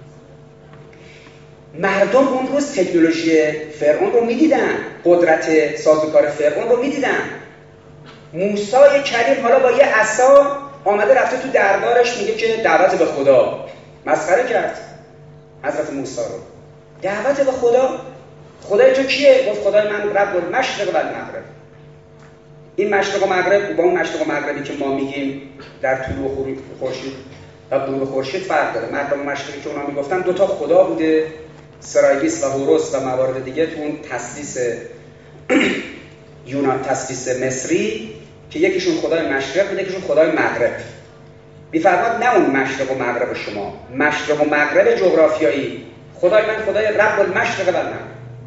مردم اون روز تکنولوژی فرعون رو میدیدن، قدرت سازوکار فرعون رو میدیدن. موسی کریم حالا با یه عصا آمده رفته تو دربارش میگه که دعوت به خدا. مسخره کرد حضرت موسی رو. دعوت به خدا؟ خدای تو کیه؟ گفت خدای من رب المشرق و المغرب. این مشرق و مغرب با اون مشرق و مغربی که ما میگیم در طلوع خورشید و غروب خورشید فرق داره. مغرب و مشرقی که اونا میگفتن دو تا خدا بوده، سرایبیس و هوروس و موارد دیگه تو اون تسلیس یونان، تسلیس مصری، که یکیشون خدای مشرق بود، یکیشون خدای مغرب. می‌فرماد نه اون مشرق و مغرب شما، مشرق و مغرب جغرافیایی. خدای من خدای رب المشرق و المغرب.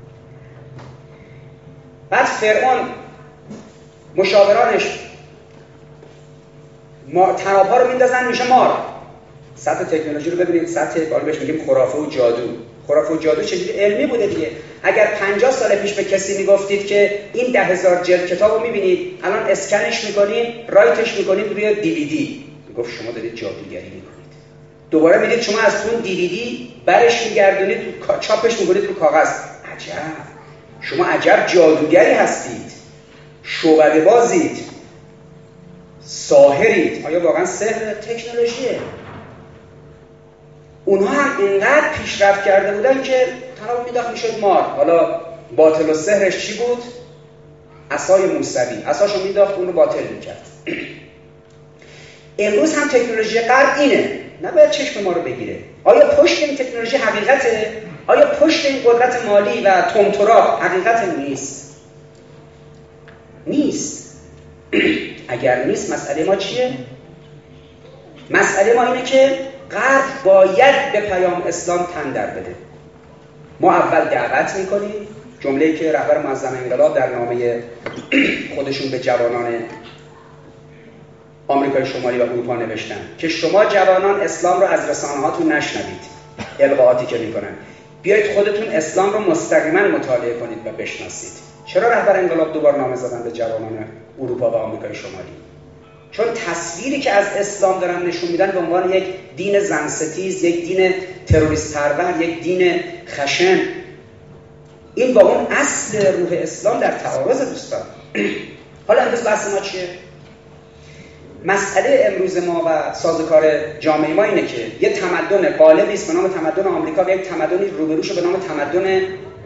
بعد فرعون مشاورانش ما تناب‌ها رو میندازن میشه مار. سطح تکنولوژی رو ببینید، سطح بالا بهش میگیم خرافه و جادو. خرافه و جادو چیزی علمی بوده دیگه. اگر پنجاه سال پیش به کسی میگفتید که این ده هزار جلد کتابو میبینید، الان اسکنش میکنید، رایتش میکنید روی دی وی دی، میگفت شما دارید جادوگری میکنید. دوباره میدید شما از اون دیویدی برش میگردونید، چاپش میکنید رو کاغذ. عجب، شما عجب جادوگری هستید، شعبده بازید، ساحرید. آیا واقعا سحر تکنولوژیه؟ اونها هم اینقدر پیشرفت کرده بودن که تنها میداخت میشد مار. حالا باطل و سحرش چی بود؟ عصای موسوی، عصاشو میداخت اون رو باطل میکرد. امروز هم تکنولوژی غرب اینه، نباید چشم ما رو بگیره. آیا پشت این تکنولوژی حقیقته؟ آیا پشت این قدرت مالی و تمتراق حقیقت نیست؟ نیست. اگر نیست مسئله ما چیه؟ مسئله ما اینه که غرب باید به پیام اسلام تن در بده. ما اول دعوت میکنیم، جمله‌ای که رهبر معظم انقلاب در نامه خودشون به جوانان آمریکای شمالی و اروپا نوشتن که شما جوانان اسلام رو از رسانه‌هاتون نشنوید، القاءاتی که میکنن، بیایید خودتون اسلام رو مستقیما مطالعه کنید و بشناسید. چرا رهبر انقلاب دوبار نامه زدن به جوانان اروپا و آمریکای شمالی؟ چون تصویری که از اسلام دارن نشون میدن به عنوان یک دین زنستیز، یک دین تروریست پرور، یک دین خشن، این با اون اصل روح اسلام در تعارض دوستان. حالا امروز بحث ما چیه؟ مسئله امروز ما و سازوکار جامعه ما اینه که یه تمدن غالبی است به نام تمدن آمریکا و یک تمدنی روبروش به نام تمدن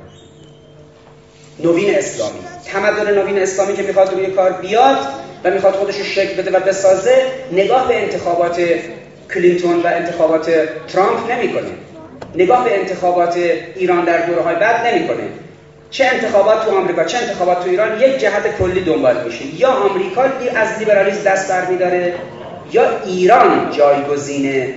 نوین اسلامی. تمدن نوین اسلامی که میخواد روی کار بیاد و میخواد خودش رو شکل بده و بسازه، نگاه به انتخابات کلینتون و انتخابات ترامپ نمیکنه، نگاه به انتخابات ایران در دوره‌های بعد نمیکنه. چه انتخابات تو آمریکا چه انتخابات تو ایران یک جهت کلی دنبال میشه، یا آمریکا از لیبرالیسم دست برمی‌داره یا ایران جایگزین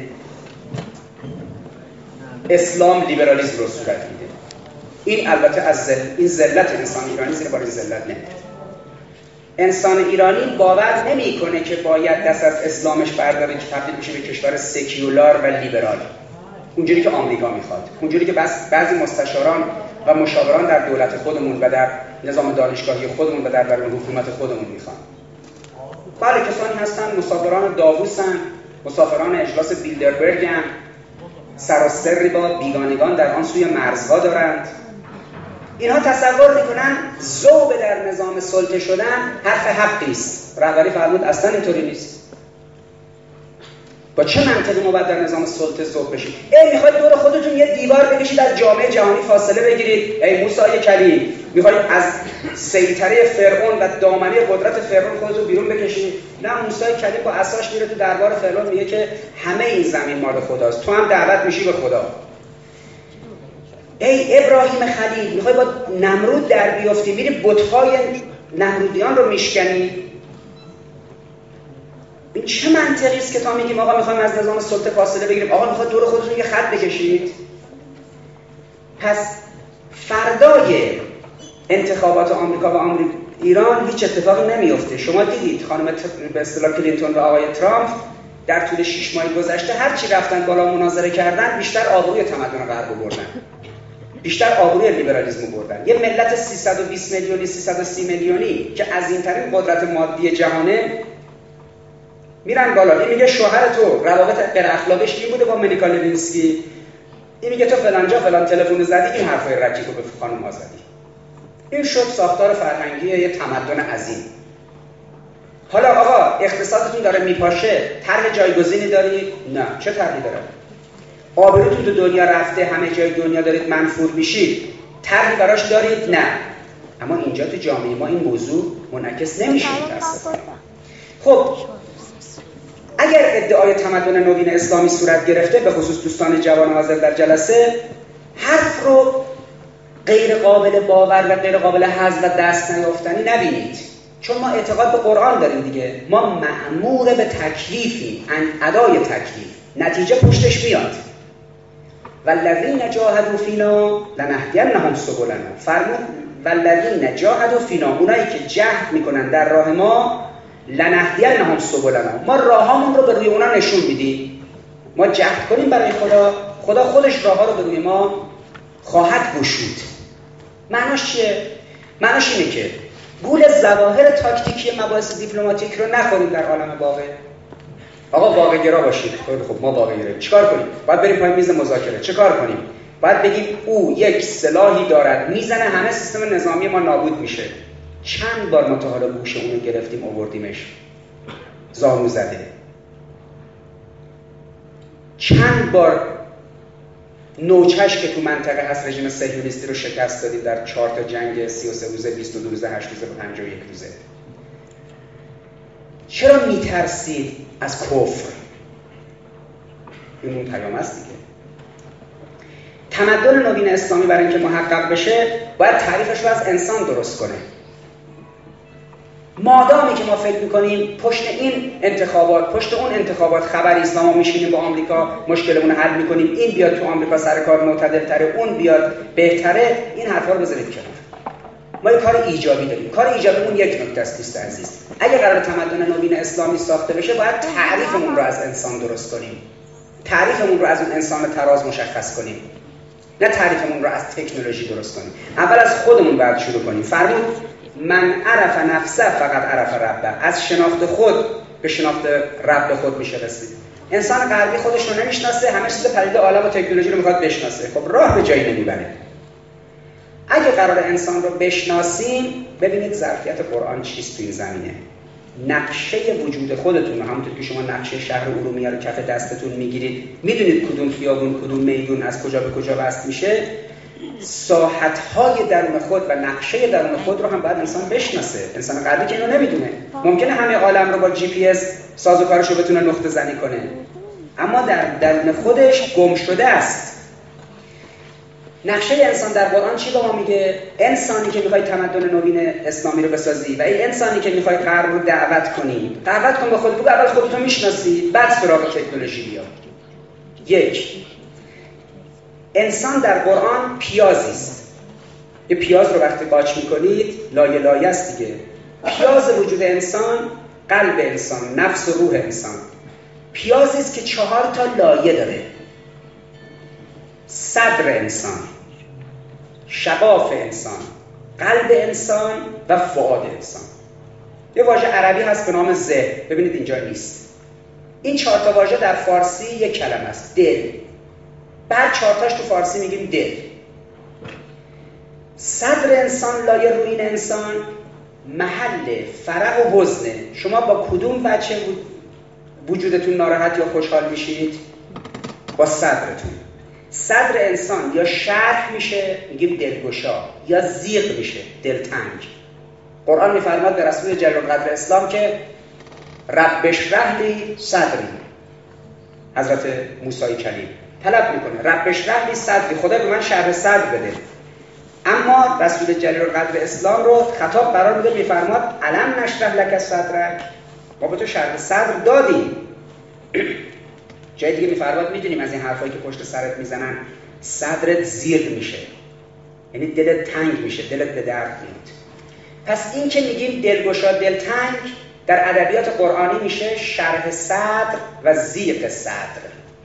اسلام لیبرالیسم رو صورت میده. این البته از زل... این ذلت انسان ایرانی زیر بار ذلت نمیاد. انسان ایرانی باور نمیکنه که باید دست از اسلامش برداره که تبدیل بشه به کشور سکیولار و لیبرال، اونجوری که آمریکا میخواد، اونجوری که بس بعضی مستشاران و مشاوران در دولت خودمون و در نظام دانشگاهی خودمون و در درون حکومت خودمون میخوان. بله کسانی هستن مسافران داووسن، مسافران اجلاس بیلدربرگن، سراسری با بیگانگان در آن سوی مرزها دارند. اینها تصور میکنن ذوب در نظام سلطه شدن حرف حقی است. رهبری فرمود اصلا اینطوری نیست. با چه منطقی ما باید در نظام سلطه ذوب بشید؟ ای میخواید دور خودتون یه دیوار بکشید از جامعه جهانی فاصله بگیرید؟ ای موسی کلیم، میخواید از سیطره فرعون و دامنه قدرت فرعون خودتون بیرون بکشید؟ نه، موسی کلیم با عصاش میره تو دربار فرعون میگه که همه این زمین مال خداست، تو هم دعوت میشی به خدا. ای ابراهیم خلیل، میخوای با نمرود در بیافتی، میری بت‌های نمرودیان رو میشکنی؟ این چه منطقی است که تا میگیم آقا میخوایم از نظام سلطه فاصله بگیریم، آقا میخواد دور خودتون یه خط بکشید؟ پس فردای انتخابات آمریکا و آمریکا ایران هیچ اتفاقی نمیفته. شما دیدید خانم به اصطلاح کلینتون و آقای ترامپ در طول شش ماه گذشته هر چی رفتن بالا مناظره کردن، بیشتر آبروی تمدن غرب بردن، بیشتر آبروی لیبرالیسم بردن. یه ملت سیصد و بیست میلیونی سیصد و سی میلیونی که عظیم‌ترین قدرت مادی جهانه میرن بالا. این میگه شوهر تو روابط غیر اخلاقیش این بوده با مونیکا لوینسکی، این میگه تو فلان جا فلان تلفن زدی، این حرفای رکیکو به خانم ها زدی. این شد ساختار فرهنگی یه تمدن عظیم. حالا آقا اقتصادتون داره میپاشه، طرح جایگزینی دارید؟ نه. چه طرحی داره؟ آبروتون تو دنیا رفته، همه جای دنیا دارید منفور میشید، طرحی براش دارید؟ نه. اما اینجا تو جامعه ما این موضوع منعکس نمیشه متاسفانه. خب اگر ادعای تمدن نوین اسلامی صورت گرفته، به خصوص دوستان جوان حاضر در جلسه، حرف رو غیر قابل باور و غیر قابل هضم و دست نیافتنی نبینید، چون ما اعتقاد به قرآن داریم دیگه. ما مأمور به تکلیفیم، ادای تکلیف، نتیجه پشتش میاد. والذین جاهدوا فینا لنهدینهم سبلنا. فرمود والذین جاهدوا فینا، اونایی که جهد میکنن در راه ما، لنهدینهم سبلنا، ما راهامون رو به روی اونا نشون میدیم. ما جهد کنیم برای خدا، خدا خودش راهها رو به روی ما خواهد گشود. معناش چیه؟ معناش اینه که گول ظواهر تاکتیکی مباحث دیپلماتیک رو نخوریم در عالم واقع. آقا واقع‌گرا باشید. خیلی خب ما واقع‌گراییم. چیکار کنیم؟ باید بریم پای میز مذاکره. چه کار کنیم؟ باید بگیم او یک سلاحی دارد میزنه همه سیستم نظامی ما نابود میشه. چند بار ما تا حالا گوش اونو گرفتیم آوردیمش زانو زده. چند بار نوچش که تو منطقه هست رژیم صهیونیستی رو شکست دادیم در چهار تا جنگ سی و سه روزه، بیست و دو روزه، هشت روزه و پنجاه و یک روزه. چرا میترسید از کفر؟ این اون پیام است دیگه. تمدن نوین اسلامی برای اینکه محقق بشه باید تعریفش رو از انسان درست کنه. مادامی که ما فکر میکنیم پشت این انتخابات، پشت اون انتخابات خبری است و ما میشینیم با آمریکا مشکلمون رو حل میکنیم، این بیاد تو آمریکا سر کار معتدل تره، اون بیاد بهتره، این حرفا رو بذارید کنار. ما یه کار ایجابی داریم. کار ایجابیمون یک نکته است دوست عزیز. اگه قرار تمدن نوین اسلامی ساخته بشه باید تعریفمون رو از انسان درست کنیم. تعریفمون رو از اون انسان تراز مشخص کنیم. نه تعریفمون رو از تکنولوژی درست کنیم. اول از خودمون باید شروع کنیم. فرمود من عرف نفسه فقط عرف ربه. از شناخت خود به شناخت رب خود میشه رسید. انسان غربی خودش رو نمیشناسه، همه چیز پدیده عالم و تکنولوژی رو میخواد بشناسه. خب راه به جایی نمیبره. اگه قرار انسان رو بشناسیم، ببینید ظرفیت قرآن چیست تو این زمینه. نقشه وجود خودتون، همونطور که شما نقشه شهر ارومیه رو کف دستتون میگیرید، میدونید کدوم خیابون کدوم میدون از کجا به کجا وصل میشه. ساحت‌های درون خود و نقشه درون خود رو هم باید انسان بشناسه. انسان غربی که اینو نمیدونه. ممکنه همه عالم رو با جی پی اس سازوکارش رو بتونه نقطه زنی کنه، اما در درون خودش گم شده است. نقشه انسان در قرآن چی به ما میگه؟ انسانی که میخوای تمدن نوین اسلامی رو بسازی و این انسانی که میخوای غرب رو دعوت کنی، دعوت کن به خود. بگو اول خودتو میشناسی، بعد سراغ تکنولوژی بیا. یک، انسان در قرآن پیازی است. یه پیاز رو وقتی قاچ میکنید لایه لایه است دیگه. پیاز وجود انسان قلب انسان، نفس و روح انسان. پیازی است که چهار تا لایه داره. صدر انسان، شقاف انسان، قلب انسان و فؤاد انسان. یه واژه عربی هست به نام ذهن، ببینید اینجا نیست. این چهار تا واژه در فارسی یک کلمه است، دل. بعد چهار تاش تو فارسی میگیم دل. صدر انسان، لایه رویین انسان، محل فرح و حزنه. شما با کدوم بچه وجودتون ناراحت یا خوشحال میشید؟ با صدرتون. صدر انسان یا شرح میشه، میگیم دلگشا، یا زیغ میشه، دلتنگ. قرآن میفرماد به رسول جلیل القدر اسلام که رب اشرح لی صدری. حضرت موسی کلیم طلب میکنه رب اشرح لی صدری، خدا به من شرح صدر بده. اما رسول جلیل القدر اسلام رو خطاب قرار میده، میفرماد الم نشرح لک صدرک، ما به تو شرح صدر دادیم. جای دیگه میفرماد میدونیم از این حرفایی که پشت سرت میزنن صدرت زیغ میشه، یعنی دلت تنگ میشه، دلت به درد میاد. پس این که میگیم دلگشا، دلتنگ، در ادبیات قرآنی میشه شرح صدر و زیغ صدر.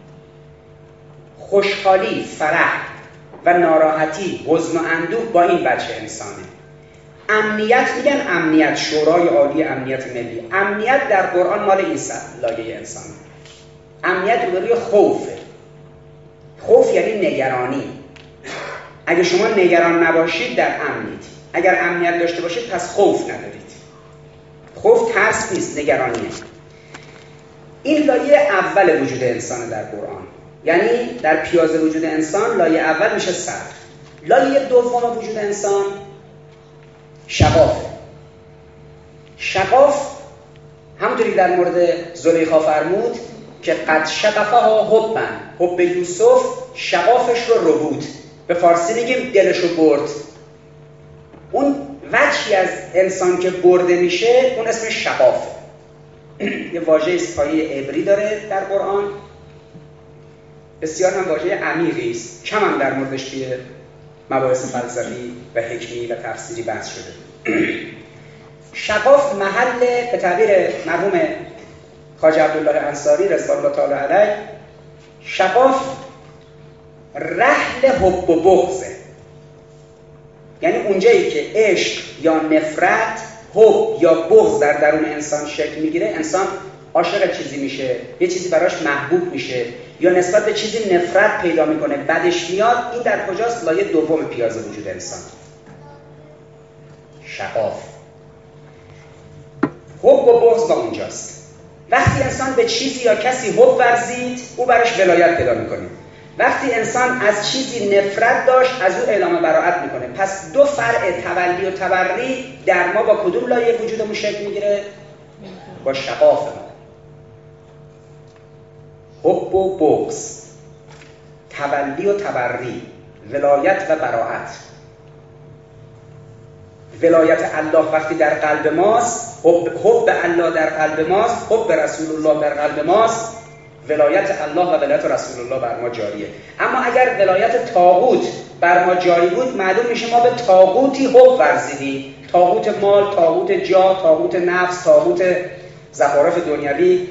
خوشحالی، فرح و ناراحتی، حزن و اندوه با این بچه انسانه. امنیت میگن امنیت، شورای عالی امنیت ملی. امنیت در قرآن مال این لایه انسانه. امنیت روبروی خوفه. خوف یعنی نگرانی. اگه شما نگران نباشید در امنید. اگر امنیت داشته باشید پس خوف ندارید. خوف ترس نیست، نگرانیه. این لایه اول وجود انسان در قرآن. یعنی در پیاز وجود انسان لایه اول میشه صدر. لایه دوم وجود انسان شقافه. شقاف همونطوری در مورد زلیخا فرمود که قد شقفها حبن، حب یوسف شقافش رو رو بود. به فارسی میگیم دلش رو برد. اون وجهی از انسان که برده میشه اون اسمش شقافه. یه واژه پایه عبری داره در قرآن، بسیار هم واژه عمیقی است، کم هم در موردش توی مباحث فلسفی و حکمی و تفسیری بحث شده. شقاف محل، به تعبیر مرحوم خواجه عبدالله انصاری رضوان الله تعالی علیه، شقاف رحل حب و بغضه. یعنی اونجایی که عشق یا نفرت، حب یا بغض در درون انسان شکل میگیره، انسان عاشق چیزی میشه، یه چیزی براش محبوب میشه یا نسبت به چیزی نفرت پیدا میکنه، بدش میاد، این در کجاست؟ لایه دوم پیاز وجود انسان، شغاف. حب و بغض با اونجاست. وقتی انسان به چیزی یا کسی حب ورزید، او براش ولایت پیدا میکنه. وقتی انسان از چیزی نفرت داشت، از او اعلام براءت میکنه. پس دو فرع تولی و تبری در ما با کدوم لایه وجودمون شکل میگیره؟ با شغاف ما. حب و بغض، تولی و تبری، ولایت و براءت. ولایت الله وقتی در قلب ماست، حب, حب الله در قلب ماست، حب رسول الله در قلب ماست، ولایت الله و ولایت رسول الله بر ما جاریه. اما اگر ولایت طاغوت بر ما جاری بود، معلوم میشه ما به طاغوتی حب ورزیدیم. طاغوت مال، طاغوت جاه، طاغوت نفس، طاغوت زخارف دنیوی.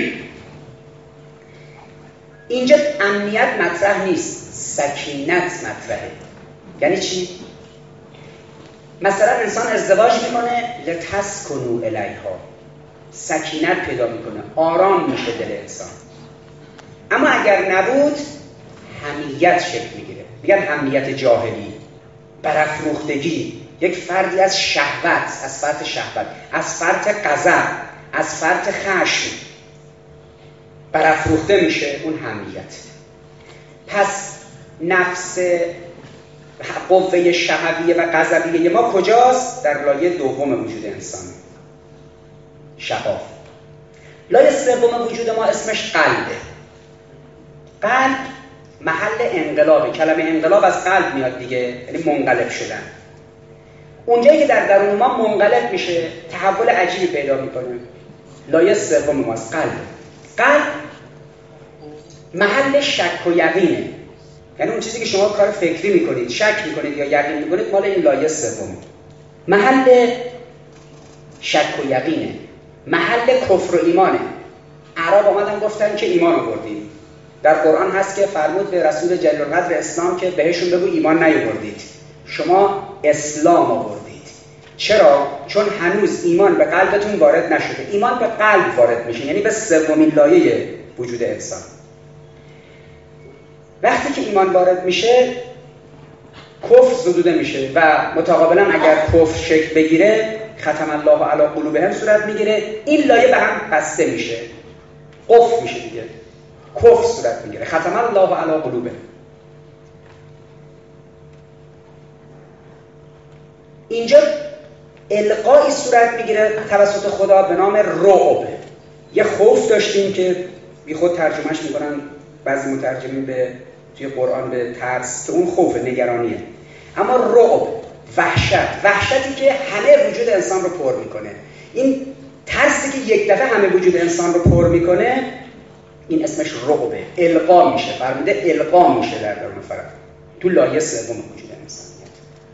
اینجا امنیت مطرح نیست، سکینت مطرحه. یعنی چی؟ مثلا انسان ازدواج میکنه لتسکنوا الیها، سکینت پیدا میکنه، آرام میشه دل انسان. اما اگر نبود، حمیت شکل میگیره. میگن حمیت جاهلی، برافروختگی. یک فردی از شهوت، از فرط شهوت، از فرط غضب، از فرط خشم برافروخته میشه، اون حمیت. پس نفس قوه شهویه و غضبیه ما کجاست؟ در لایه دوم وجود انسان، شغاف. لایه سوم وجود ما اسمش قلبه. قلب محل انقلابه. کلمه انقلاب از قلب میاد دیگه، یعنی منقلب شدن. اونجایی که در درون ما منقلب میشه، تحول عجیبی پیدا میکنه. لایه سوم ماست، قلب. قلب محل شک و یقینه. یعنی اون چیزی که شما کار فکری میکنید، شک میکنید یا یقین میکنید، مال این لایه سوم. محل شک و یقینه، محل کفر و ایمانه. عرب آمدن گفتن که ایمان آوردید. در قرآن هست که فرمود به رسول جلیل القدر اسلام که بهشون بگو ایمان نیاوردید، شما اسلام آوردید. چرا؟ چون هنوز ایمان به قلبتون وارد نشده. ایمان به قلب وارد میشه، یعنی به سومین لایه وجود انسان. وقتی که ایمان وارد میشه، کفر زدوده میشه و متقابلا اگر کفر شکل بگیره، ختم الله علی قلوبهم صورت میگیره. این لایه به هم بسته میشه، قفل میشه دیگه، کفر صورت میگیره، ختم الله علی قلوبهم. اینجا القایی صورت میگیره توسط خدا به نام رعب. یه خوف داشتیم که بی خود ترجمهش میکنن بعضی مترجمین به توی قرآن به ترس، که اون خوف، نگرانیه. اما رعب، وحشت، وحشتی که همه وجود انسان رو پر میکنه. این ترسی که یک دفعه همه وجود انسان رو پر میکنه، این اسمش رعبه. القا میشه، فرموده القا میشه در درون فرد، تو لایه سوم وجود انسانیت.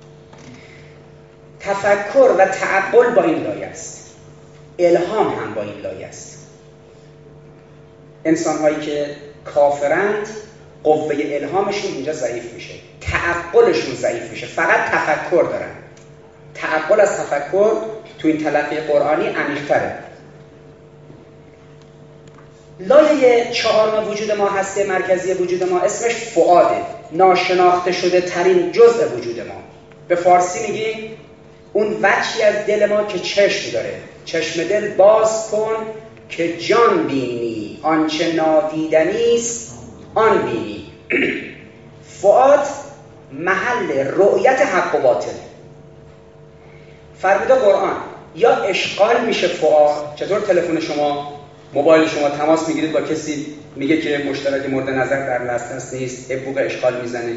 تفکر و تعقل با این لایه است، الهام هم با این لایه است. انسان هایی که کافرند، قوه الهامشون اینجا ضعیف میشه، تعقلشون ضعیف میشه، فقط تفکر دارن. تعقل از تفکر تو این تلقی قرآنی عمیق‌تره. لایه چهارم وجود ما، هسته مرکزی وجود ما، اسمش فؤاده، ناشناخته شده ترین جزء وجود ما. به فارسی میگیم اون وجهی از دل ما که چشم داره. چشم دل باز کن که جان بینی، آنچه نادیدنی است آن بینی. فؤاد محل رؤیت حق و باطل. فرموده قرآن یا اشغال میشه فؤاد. چطور تلفن شما، موبایل شما تماس میگیرید با کسی، میگه که مشترک مورد نظر در دسترس نیست، ابوق اشغال میزنه.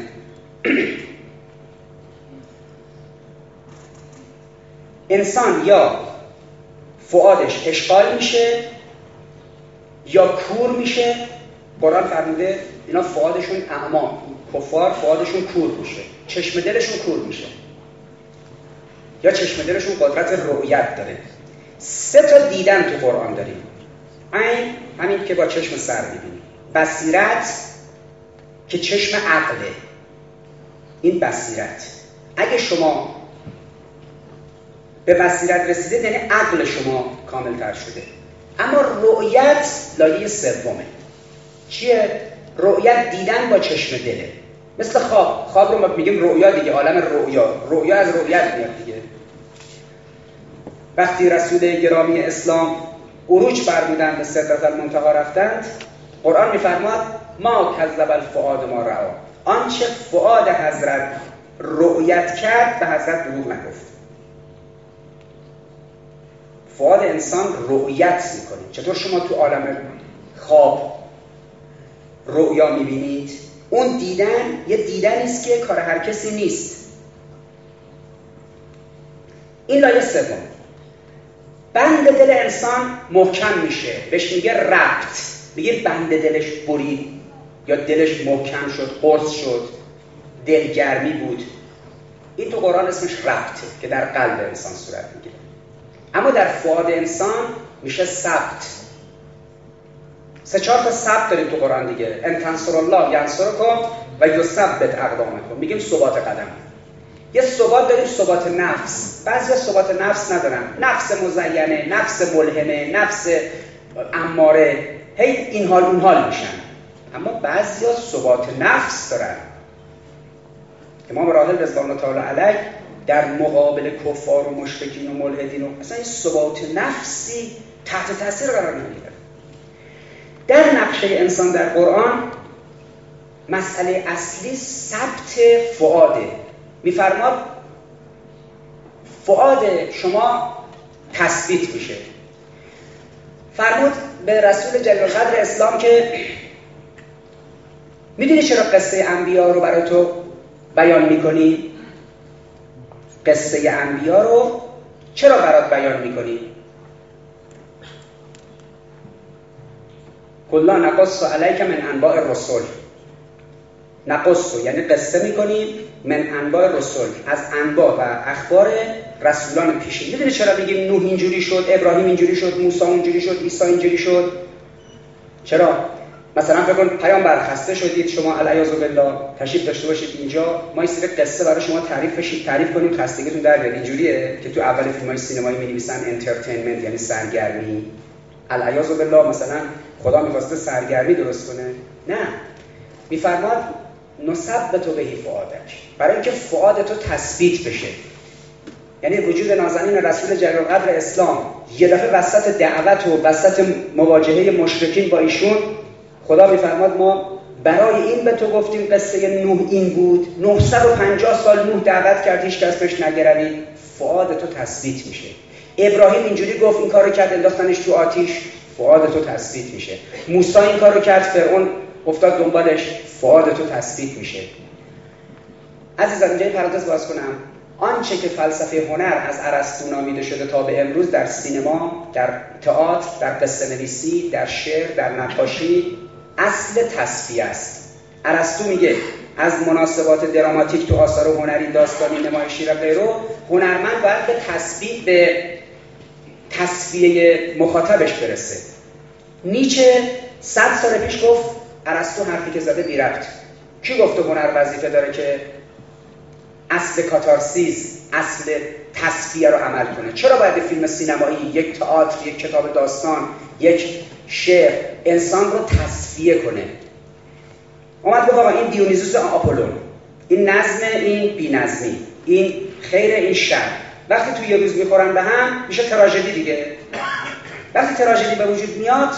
انسان یا فؤادش اشغال میشه یا کور میشه. قرآن فرموده اینا فؤادشون اعما، کفار فؤادشون کور میشه، چشم دلشون کور میشه، یا چشم دلشون قدرت رؤیت داره. سه تا دیدن تو قرآن داریم. عین، همین که با چشم سر می‌بینی. بصیرت که چشم عقله، این بصیرت. اگه شما به بصیرت رسیدید یعنی عقل شما کامل تر شده. اما رؤیت لایه سومه. چیه؟ رؤیت دیدن با چشم دله، مثل خواب. خواب رو ما میگیم رؤیا دیگه، عالم رؤیا. رؤیا از رؤیت میاد دیگه. وقتی رسول گرامی اسلام عروج فرمودند به سدرة المنتهی رفتند، قرآن میفرماد ما کذب الفؤاد ما رأی، آنچه فؤاد حضرت رؤیت کرد به حضرت دروغ نگفت. فؤاد انسان رؤیت میکنه. چطور شما تو عالم خواب رؤیا میبینید؟ اون دیدن یه دیدنی است که کار هر کسی نیست. این لایه سوم. بند دل انسان محکم میشه، بهش میگه ربط. میگه بند دلش برید یا دلش محکم شد، قرص شد، دلگرمی بود. این تو قرآن اسمش ربطه که در قلب انسان صورت میگیره. اما در فؤاد انسان میشه ثبت. سه چهار تا ثبت داریم تو قرآن دیگه. ان تنصروا الله ینصرکم و یثبت اقدامکم. میگیم ثبات قدم. یه ثبات داریم، ثبات نفس. بعضیا ثبات نفس ندارن، نفس مزینه، نفس ملهمه، نفس اماره، هی این حال اون حال میشن. اما بعضیا ثبات نفس دارن. امام راحل رضوان الله تعالی علیه در مقابل کفار و مشرکین و ملحدین و اصلا این ثبات نفسی تحت تاثیر قرار نمیگیره. در نقشه انسان در قرآن مسئله اصلی ثبت فؤاده. میفرماد فؤاد شما تثبیت میشه. فرمود به رسول جلیل القدر اسلام که میدونی چرا قصه انبیا رو برای تو بیان میکنی؟ قصه انبیا رو چرا برات بیان میکنی؟ کلا نقص علیک من انباء الرسل. نقص یعنی قصه میکنیم من انباء الرسل، از انباء و اخبار رسولان پیشین. میدونی چرا میگیم نوح اینجوری شد، ابراهیم اینجوری شد، موسی اینجوری شد، عیسی اینجوری شد؟ چرا؟ مثلا فکر کن پیامبر خسته شدید شما علیاذ بالله تشریف داشته باشید اینجا، ما این سری قصه برای شما تعریف بشید، تعریف کنیم خستگیتون در بیاد. اینجوریه که تو اول فیلم‌های سینمایی می‌نویسن انترتینمنت یعنی سرگرمی. علیاذ بالله مثلا خدا می‌خواسته سرگرمی درست کنه؟ نه. می‌فرماد نثبت بهی فؤادک، برای اینکه فؤاد تو تثبیت بشه. یعنی وجود نازنین رسول جلیل القدر اسلام یه دفعه وسط دعوت و وسط مواجهه مشرکین با ایشون، خدا میفرماد ما برای این به تو گفتیم قصه نوح این بود، نهصد و پنجاه سال نوح دعوت کرد هیچ کس بهش نگروید. فؤاد تو تثبیت میشه. ابراهیم اینجوری گفت این کارو کرد انداختنش تو آتیش، فؤاد تو تثبیت میشه. موسی این کارو کرد فرعون افتاد دنبالش، فؤاد تو تثبیت میشه. عزیزان اینجا پرانتز باز کنم. آنچه که فلسفه هنر از ارسطو نامیده شده تا به امروز در سینما، در تئاتر، در قصه نویسی، در شعر، در نقاشی اصل تصفیه است. ارسطو میگه از مناسبات دراماتیک تو آثار هنری، داستانی، نمایشی و غیره، هنرمند باید به تثبیت، به تصفیه مخاطبش برسه. نیچه صد سال پیش گفت ارسطو حرفی که زده بی ربط. کی گفته هنر وظیفه داره که اصل کاتارسیس، اصل تصفیه رو عمل کنه؟ چرا باید فیلم سینمایی، یک تئاتر، یک کتاب داستان، یک شعر انسان رو تصفیه کنه؟ اومد گفت آقا این دیونیزوس آپولون، این نظم، این بی نظمی، این خیر، این شر، وقتی تو یه روز میخورن به هم میشه تراژدی دیگه. وقتی تراژدی به وجود میاد،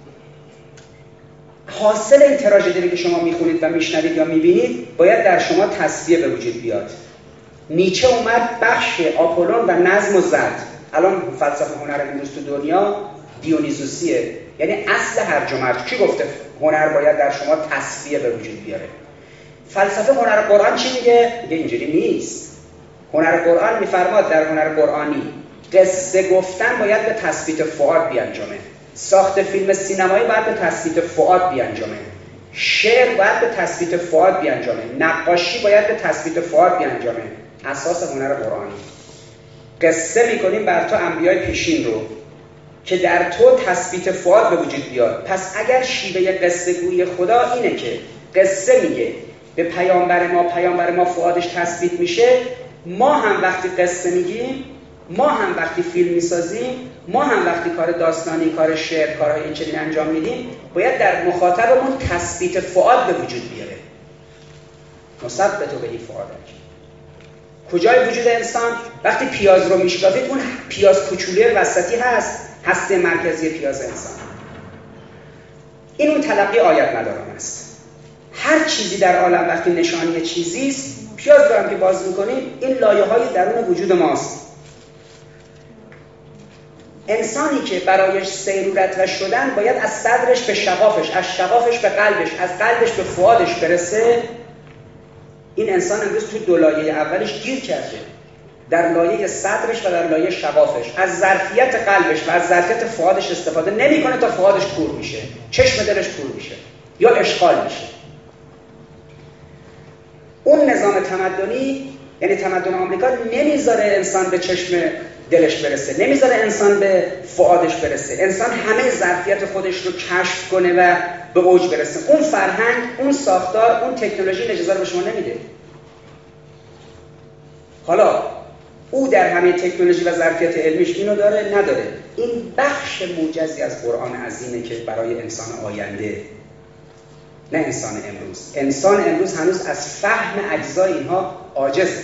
حاصل این تراژدی که شما میخونید و میشنوید یا میبینید باید در شما تصفیه به وجود بیاد. نیچه اومد بخش آپولون و نظم و زد. الان فلسفه هنر امروز تو دنیا دیونیزوسیه، یعنی اصل هرج و مرج. کی گفته هنر باید در شما تصفیه به وجود بیاره؟ فلسفه هنر قرآن چی میگه؟ میگه اینجوری نیست. هنر قرآن میفرماد در هنر قرآنی قصه گفتن باید به تثبیت فؤاد بیانجامه، ساخت فیلم سینمایی باید به تثبیت فؤاد بیانجامه، شعر باید به تثبیت فؤاد بیانجامه، نقاشی باید به تثبیت فؤاد بیانجامه. اساس هنر قرآنی. قصه میکنیم بر تو انبیای پیشین رو که در تو تثبیت فؤاد به وجود بیاد. پس اگر شیوه قصه گویی خدا اینه که قصه میگه به پیامبر ما، پیامبر ما فؤادش تثبیت میشه، ما هم وقتی قصه میگیم ما هم وقتی فیلم میسازیم، ما هم وقتی کار داستانی، کار شعر، کارهای این چنین انجام میدیم، باید در مخاطبمون تثبیت فؤاد به وجود بیاره. مثبت به این فؤادک. کجای وجود انسان؟ وقتی پیاز رو میشکافید، اون پیاز کوچوله وسطی هست، هسته مرکزی پیاز انسان. این اون تلقی آیت مداران است. هر چیزی در عالم وقتی نشانی چیزی است، پیاز رو هم که باز میکنیم، این لایه‌های درون وجود ماست. انسانی که برایش سیرورت و شدن باید از صدرش به شقافش، از شقافش به قلبش، از قلبش به فؤادش برسه. این انسان امروز تو دو لایه اولش گیر کرده، در لایه صدرش و در لایه شقافش. از ظرفیت قلبش و از ظرفیت فؤادش استفاده نمیکنه تا فؤادش کور میشه، چشم دلش کور میشه یا اشغال میشه. اون نظام تمدنی، یعنی تمدن آمریکا، نمیذاره انسان به چشم دلش برسه، نمیذاره انسان به فؤادش برسه. انسان همه ظرفیت خودش رو کشف کنه و به اوج برسه. اون فرهنگ، اون ساختار، اون تکنولوژی اجازه رو به شما نمیده. حالا او در همه تکنولوژی و ظرفیت علمیش اینو داره نداره. این بخش موجزی از قرآن عظیمه که برای انسان آینده، نه انسان امروز. انسان امروز هنوز از فهم اجزای اینها عاجزه.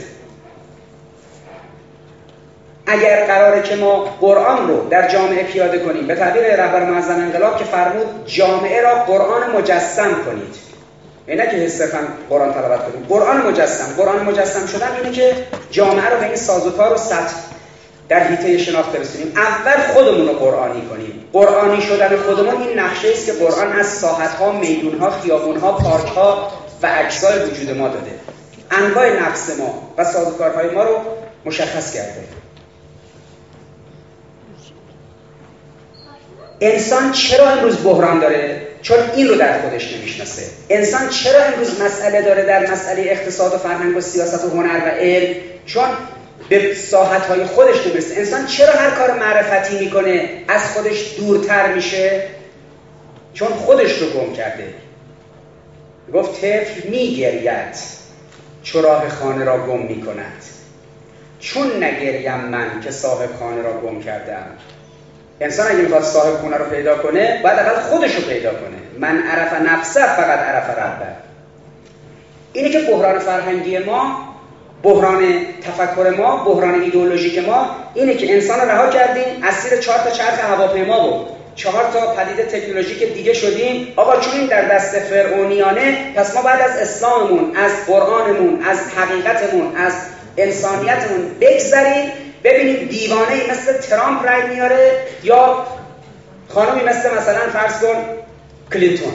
اگر قراره که ما قرآن رو در جامعه پیاده کنیم، به تعبیر رهبر معظم انقلاب که فرمود جامعه را قرآن مجسم کنید، اینه که صرفاً قرآن تلاوت کنیم، قرآن مجسم. قرآن مجسم شدن اینه که جامعه رو به این سازوکار و سطح در حیطه شناخت برسونیم. اول خودمون رو قرآنی کنیم. قرآنی شدن خودمون این نقشه است که قرآن از ساحت‌ها، میدون‌ها، خیابون‌ها، پارک‌ها و اجزای وجود ما داده. انواع نفس ما و سازوکارهای ما رو مشخص کرده. انسان چرا امروز بحران داره؟ چون این رو در خودش نمیشناسه. انسان چرا امروز مسئله داره در مسئله اقتصاد و فرهنگ و سیاست و هنر و علم؟ چون به ساحت‌های خودش نمیرسه. انسان چرا هر کار معرفتی میکنه از خودش دورتر میشه؟ چون خودش رو گم کرده. گفت طفل میگرید چو راه خانه را گم میکند، چون نگریم من که صاحب خانه را گم کردم. انسان اگه میخواد صاحب خونه رو پیدا کنه، باید اول خودش رو پیدا کنه. من عرف نفسه فقط عرف ربه. اینه که بحران فرهنگی ما، بحران تفکر ما، بحران ایدئولوژیک ما اینه که انسان رو رها کردیم، اسیر چهار تا چرخ هواپیما بود، چهار تا پدیده تکنولوژیک دیگه شدیم. آقا چون این در دست فرعونیانه، پس ما بعد از اسلاممون، از قرآنمون، از حقیقتمون، از انسانیتمون بگذریم، ببینید دیوانه‌ای مثل ترامپ رای میاره یا خانمی مثل مثلا فرض کن کلینتون.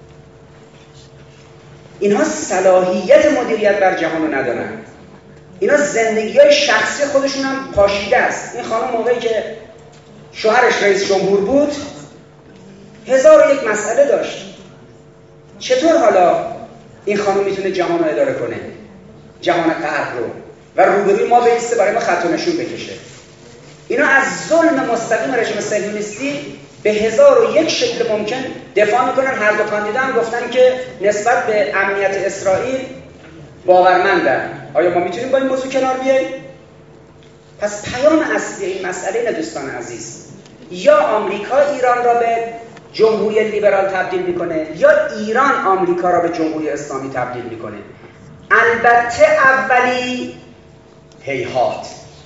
اینها صلاحیت مدیریت بر جهان رو ندارن. اینا زندگی‌های شخصی خودشون هم پاشیده است. این خانم موقعی که شوهرش رئیس جمهور بود، هزار و یک مسئله داشت. چطور حالا این خانم میتونه جهان رو اداره کنه؟ جهان غرب رو و روبروی ما بیسته برای ما خط و نشون بکشه. اینا از ظلم مستقیم رژیم صهیونیستی به هزار و یک شکل ممکن دفاع میکنن. هر دو کاندیدا هم گفتن که نسبت به امنیت اسرائیل باورمندن. آیا ما میتونیم با این موضوع کنار بیاییم؟ پس پیام اصلی این مسئله اینه دوستان عزیز، یا آمریکا ایران را به جمهوری لیبرال تبدیل میکنه، یا ایران آمریکا را به جمهوری اسلامی تبدیل میکنه. البته اولی هیهات،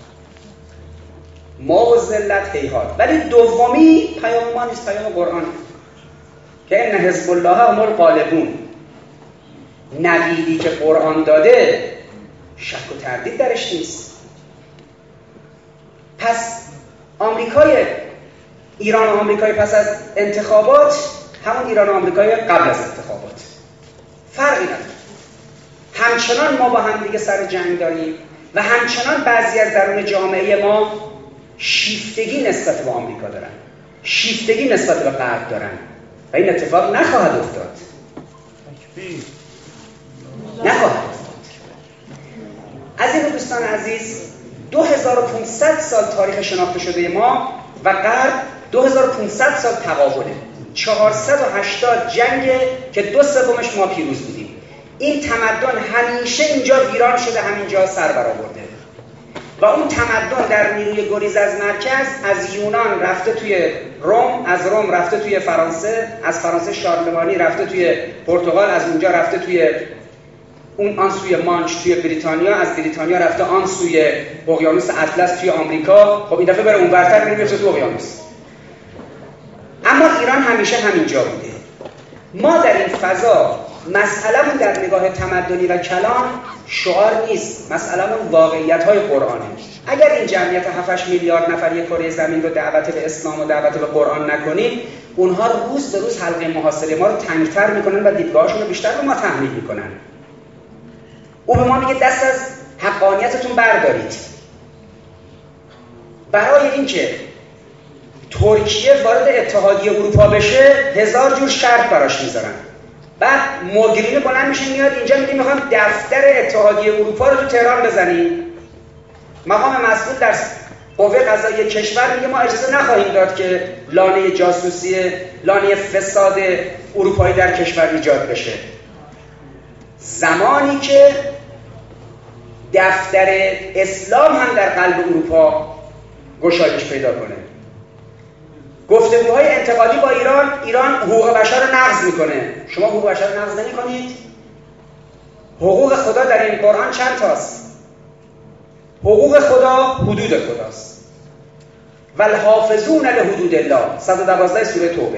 ما و ذلت هیهات، ولی دومی پیام ما نیست، پیام قرآن که ان حزب الله هم الغالبون. نویدی که قرآن داده شک و تردید درش نیست. پس آمریکای ایران و آمریکای پس از انتخابات همون ایران و آمریکای قبل از انتخابات، فرقی نداره. همچنان ما با هم دیگه سر جنگ داریم و همچنان بعضی از درون جامعه ما شیفتگی نسبت به آمریکا دارن، شیفتگی نسبت به غرب دارن و این اتفاق نخواهد افتاد. نخواهد افتاد. از این دوستان عزیز، دو هزار و پانصد سال تاریخ شناخته شده ما و غرب دو هزار و پانصد سال تقابله. چهارصد و هشتاد جنگه که دو سومش ما پیروز بودیم. این تمدن همیشه اینجا ویران شده، همینجا سر برآورده. و اون تمدن در نیروی گریز از مرکز از یونان رفته توی روم، از روم رفته توی فرانسه، از فرانسه شارلمانی رفته توی پرتغال، از اونجا رفته توی اون آن سوی مانچ توی بریتانیا، از بریتانیا رفته آن سوی اقیانوس اطلس توی آمریکا. خب این دفعه بره اونورتر میره تو اقیانوس. اما ایران همیشه همینجا بوده. ما در این فضا مسئله‌مون در نگاه تمدنی و کلان شعار نیست، مسئله‌مون واقعیت‌های قرآنه. اگر این جمعیت هفت هشت میلیارد نفری کره زمین رو دعوت به اسلام و دعوت به قرآن نکنیم، اونها روز به روز حلقه محاصره ما رو تنگ‌تر می‌کنن و دیدگاهشون رو بیشتر به ما تحمیل می‌کنن. او به ما میگه دست از حقانیتتون بردارید. برای اینکه ترکیه وارد اتحادیه اروپا بشه هزار جور شرط براش میذارن. بعد موگرینی بلند میشه میاد اینجا میگه میخوام دفتر اتحادیه اروپا رو تو تهران بزنیم. مقام مسئول در قوه قضاییه کشور میگه ما اجازه نخواهیم داد که لانه جاسوسی، لانه فساد اروپایی در کشور ایجاد بشه. زمانی که دفتر اسلام هم در قلب اروپا گشایش پیدا کنه، گفتگوهای انتقادی با ایران، ایران حقوق بشر رو نقض میکنه. شما حقوق بشر رو نقض نمی‌کنید؟ حقوق خدا در این قرآن چند تاست؟ حقوق خدا حدود خداست. والحافظون لحدود الله، صد و دوازده سوره توبه.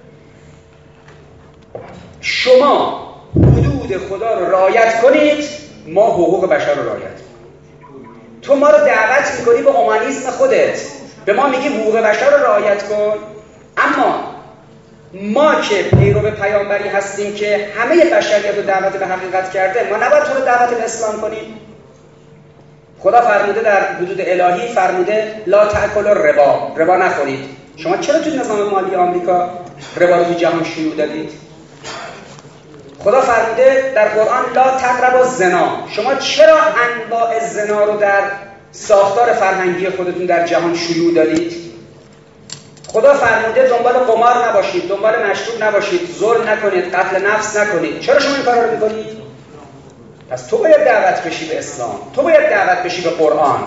شما حدود خدا رو رعایت کنید، ما حقوق بشر رو رعایت کنیم. تو ما رو دعوت میکنی به اومانیسم خودت، به ما میگی حقوق بشر رو رعایت کن، اما ما که پیرو پیامبری هستیم که همه بشریت رو دعوت به حقیقت کرده، ما نباید تو رو دعوت به اسلام کنیم؟ خدا فرموده در حدود الهی، فرموده لا تأکلوا الربا، ربا نخورید. شما چرا تو نظام مالی آمریکا ربا رو تو جهان شیوع دادید؟ خدا فرموده در قرآن لا تقربوا الزنا، شما چرا انواع زنا رو در ساختار فرهنگی خودتون در جهان شیوع دادید؟ خدا فرموده دنبال قمار نباشید، دنبال مشروب نباشید، ظلم نکنید، قتل نفس نکنید. چرا شما این کارا رو میکنید؟ پس تو باید دعوت بشی به اسلام، تو باید دعوت بشی به قرآن.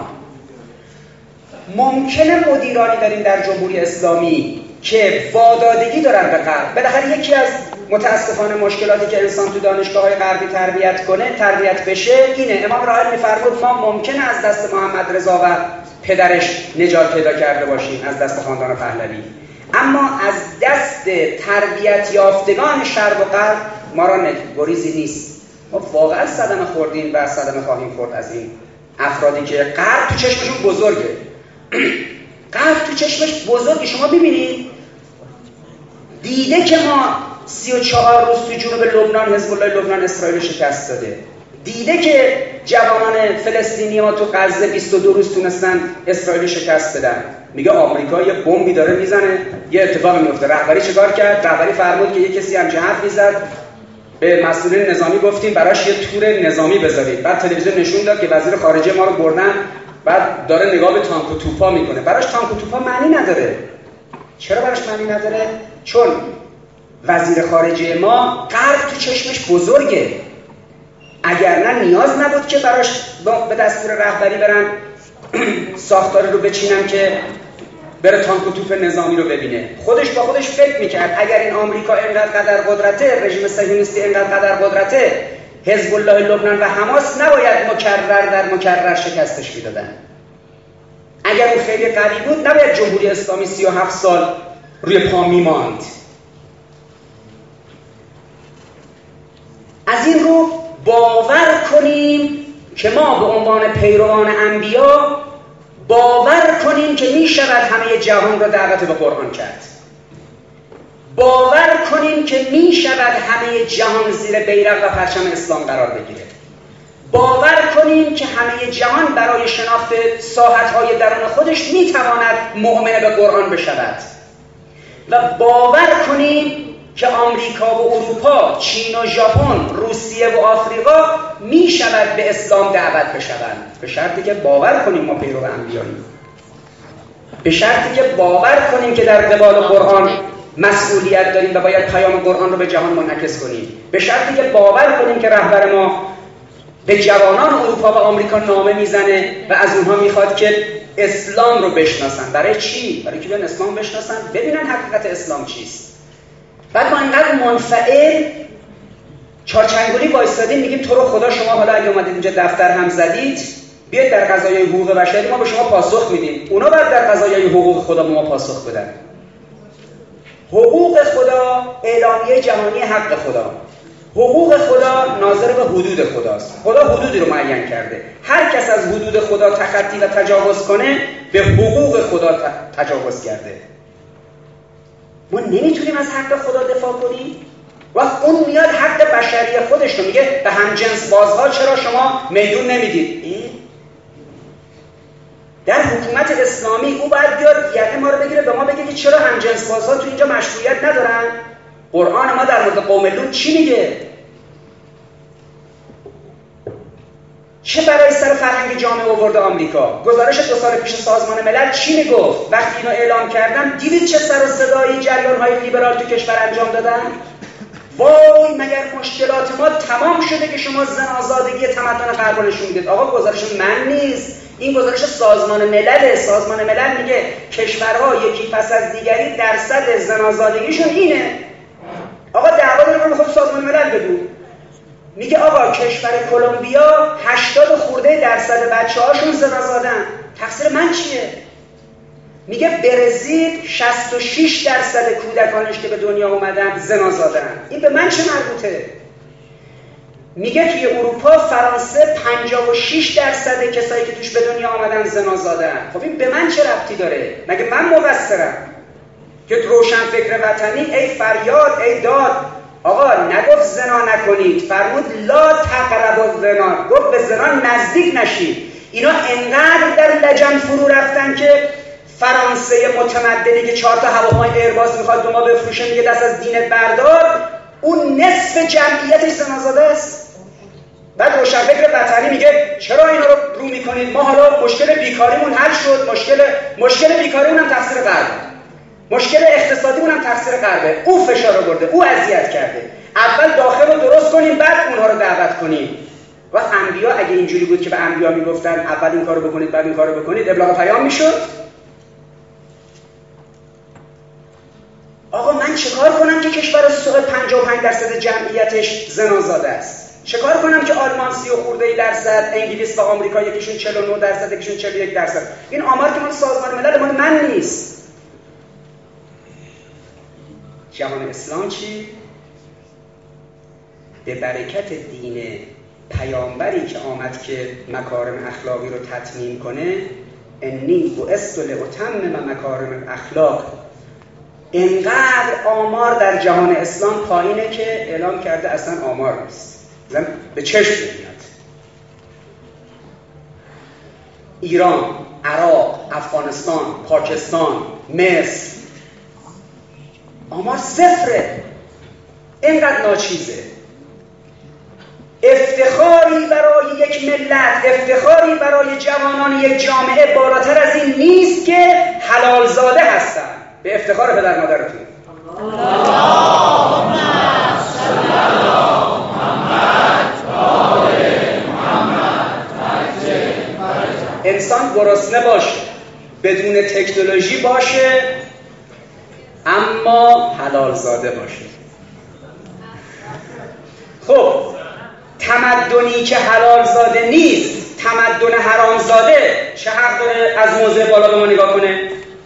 ممکنه مدیرانی داریم در جمهوری اسلامی که وادادگی دارن به غرب. بالاخره یکی از متاسفانه مشکلاتی که انسان تو دانشگاه‌های غربی تربیت کنه، تربیت بشه اینه. امام راحل می‌فرمود ما ممکنه از دست محمد رضا و پدرش نجات پیدا کرده باشیم، از دست خاندان پهلوی، اما از دست تربیت یافتگان شرق و غرب ما را گریزی نیست. ما واقعا صدمه خوردیم و صدمه خواهیم خورد از این افرادی که غرب تو چشمشون بزرگه. غرب تو چشمش بزرگه. شما ببینید دیده که ما سی و چهار روز تو جنوب لبنان حزب الله لبنان اسرائیل شکست داده، دیده که جوانان فلسطینی ما تو غزه بیست و دو روز تونستن اسرائیل شکست بدن. میگه آمریکا یه بمبی داره میزنه، یه اتفاق میفته. رهبری چیکار کرد؟ رهبری فرمود که یه کسی همچین حرف میزد، به مسئولین نظامی گفتیم براش یه تور نظامی بذارید. بعد تلویزیون نشون داد که وزیر خارجه ما رو بردن، بعد داره نگاه به تانک و توپا میکنه. براش تانک و توپا معنی نداره. چرا براش معنی نداره؟ چون وزیر خارجه ما غرب تو چشمش بزرگه. اگر نه نیاز نبود که براش به دستور رهبری برن ساختار رو بچینن که بره تانک و توپ نظامی رو ببینه. خودش با خودش فکر میکرد اگر این آمریکا اینقدر قدر قدرته، رژیم صهیونیستی اینقدر قدر قدرته، حزب الله لبنان و حماس نباید مکرر در مکرر شکستش میدادن. اگر اون خیلی قوی بود نباید جمهوری اسلامی سی و هفت سال روی پا میماند. از این رو باور کنیم که ما به عنوان پیروان انبیا باور کنیم که می شود همه جهان را دعوت به قرآن کرد. باور کنیم که می شود همه جهان زیر بیرق و پرچم اسلام قرار بگیره. باور کنیم که همه جهان برای شناخت ساحت‌های درون خودش می تواند مؤمن به قرآن بشود. و باور کنیم که آمریکا و اروپا، چین و ژاپن، روسیه و آفریقا می شود به اسلام دعوت بشوند، به شرطی که باور کنیم ما پیرو انبیاییم، به شرطی که باور کنیم که در قبال قرآن مسئولیت داریم و باید پیام قرآن رو به جهان منعکس کنیم، به شرطی که باور کنیم که رهبر ما به جوانان اروپا و آمریکا نامه میزنه و از اونها میخواد که اسلام رو بشناسن. برای چی؟ برای که بیان اسلام بشناسن، ببینن حقیقت اسلام چیست. بعد ما اینقدر منفعل چارچنگولی وایستادیم میگیم تو رو خدا شما حالا اگه اومدید اینجا دفتر هم زدید بیاید در قضایای حقوق بشری ما به شما پاسخ میدیم. اونا باید در قضایای حقوق خدا به ما پاسخ بدن. حقوق خدا اعلامیه جهانی حق خدا، حقوق خدا ناظر به حدود خداست. خدا حدودی رو معین کرده. هر کس از حدود خدا تخطی و تجاوز کنه به حقوق خدا تجاوز کرده. ما نمیتونیم از حق خدا دفاع کنیم و اون میاد حق بشری خودش رو میگه به همجنس بازها چرا شما میدون نمیدید؟ در حکومت اسلامی او باید بیاد یقه ما رو بگیره به ما بگه که چرا همجنس بازها تو اینجا مشروعیت ندارن؟ قرآن ما در مورد قوم لوط چی میگه؟ چه برای سر فرهنگ جامعه آورده آمریکا؟ گزارش دو سال پیش سازمان ملل چی میگفت؟ وقتی اینو اعلام کردن دیدید چه سر و صدایی جریان‌های لیبرال تو کشور انجام دادن؟ وای مگر مشکلات ما تمام شده که شما زن آزادگی تمدن غرب نشون میدید؟ آقا گزارش من نیست، این گزارش سازمان ملل. سازمان ملل میگه کشورها یکی پس از دیگری درصد زن آزادگیشون اینه. آقا دعوا داره خود سازمان ملل بگو. میگه آقا کشور کلمبیا هشتاد خورده درصد بچه‌هاشون زنا زادن. تقصیر من چیه؟ میگه برزیل شصت و شش درصد کودکانش که به دنیا اومدن زنا زادن. این به من چه مربوطه؟ میگه توی اروپا فرانسه پنجاه و شش درصد کسایی که توش به دنیا آمدن زنا زادن. خب این به من چه ربطی داره؟ مگه من مقصرم؟ که روشن فکر وطنی ای فریاد ای داد آقا نگفت زنا نکنید، فرمود لا تقربوا الزنا، گفت به زنا نزدیک نشید. اینا انقدر در لجن فرو رفتن که فرانسه متمدنی که چهار تا هواپیمای ایرباس میخواد به ما بفروشه میگه دست از دینت بردار، اون نصف جمعیتش زنازاده است. بعد روشنفکر وطنی میگه چرا اینا رو رو میکنید؟ ما حالا مشکل بیکاریمون حل شد، مشکل مشکل بیکاریمون هم تقصیر غربه، مشکل اقتصادیمون هم تقصیر غربه، او فشار آورده، او اذیت کرده. اول داخل رو درست کنیم بعد اونها رو دعوت کنیم. و انبیا اگه اینجوری بود که به انبیا میگفتن اول این کارو بکنید بعد این کارو بکنید، ابلاغ پیام میشد. آقا من چیکار کنم که کشور سوئد پنجاه و پنج درصد جمعیتش زنازاده است؟ چیکار کنم که آلمان سی و خورده درصد، انگلیس و آمریکا یکیشون چهل و نه درصد، یکیشون چهل و یک درصد؟ این آمار که مال سازمان ملل، مال من نیست. جهان اسلام چی؟ به برکت دین پیامبری که آمد که مکارم اخلاقی رو تتمیم کنه، انی بعثت لاتمم مکارم الاخلاق، اینقدر آمار در جهان اسلام پایینه که اعلام کرده اصلا آمار نیست، مثلا به چشم نمیاد. ایران، عراق، افغانستان، پاکستان، مصر، آمار صفره. اینقدر ناچیزه. افتخاری برای یک ملت، افتخاری برای جوانان یک جامعه بالاتر از این نیست که حلال زاده هستن. به افتخار پدر مادرتون. اللهم صل علی محمد و آل محمد. انسان گرسنه باشه، بدون تکنولوژی باشه، اما حلال زاده باشه. خب تمدنی که حلال زاده نیست، تمدن حرام زاده، چه حق داره از موضع بالا به ما نگاه کنه؟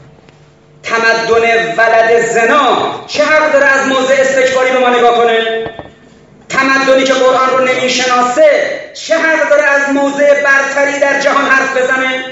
تمدن ولد زنا چه حق داره از موضع استکباری به ما نگاه کنه؟ تمدنی که قرآن رو نمیشناسه چه حق داره از موضع برتری در جهان حرف بزنه؟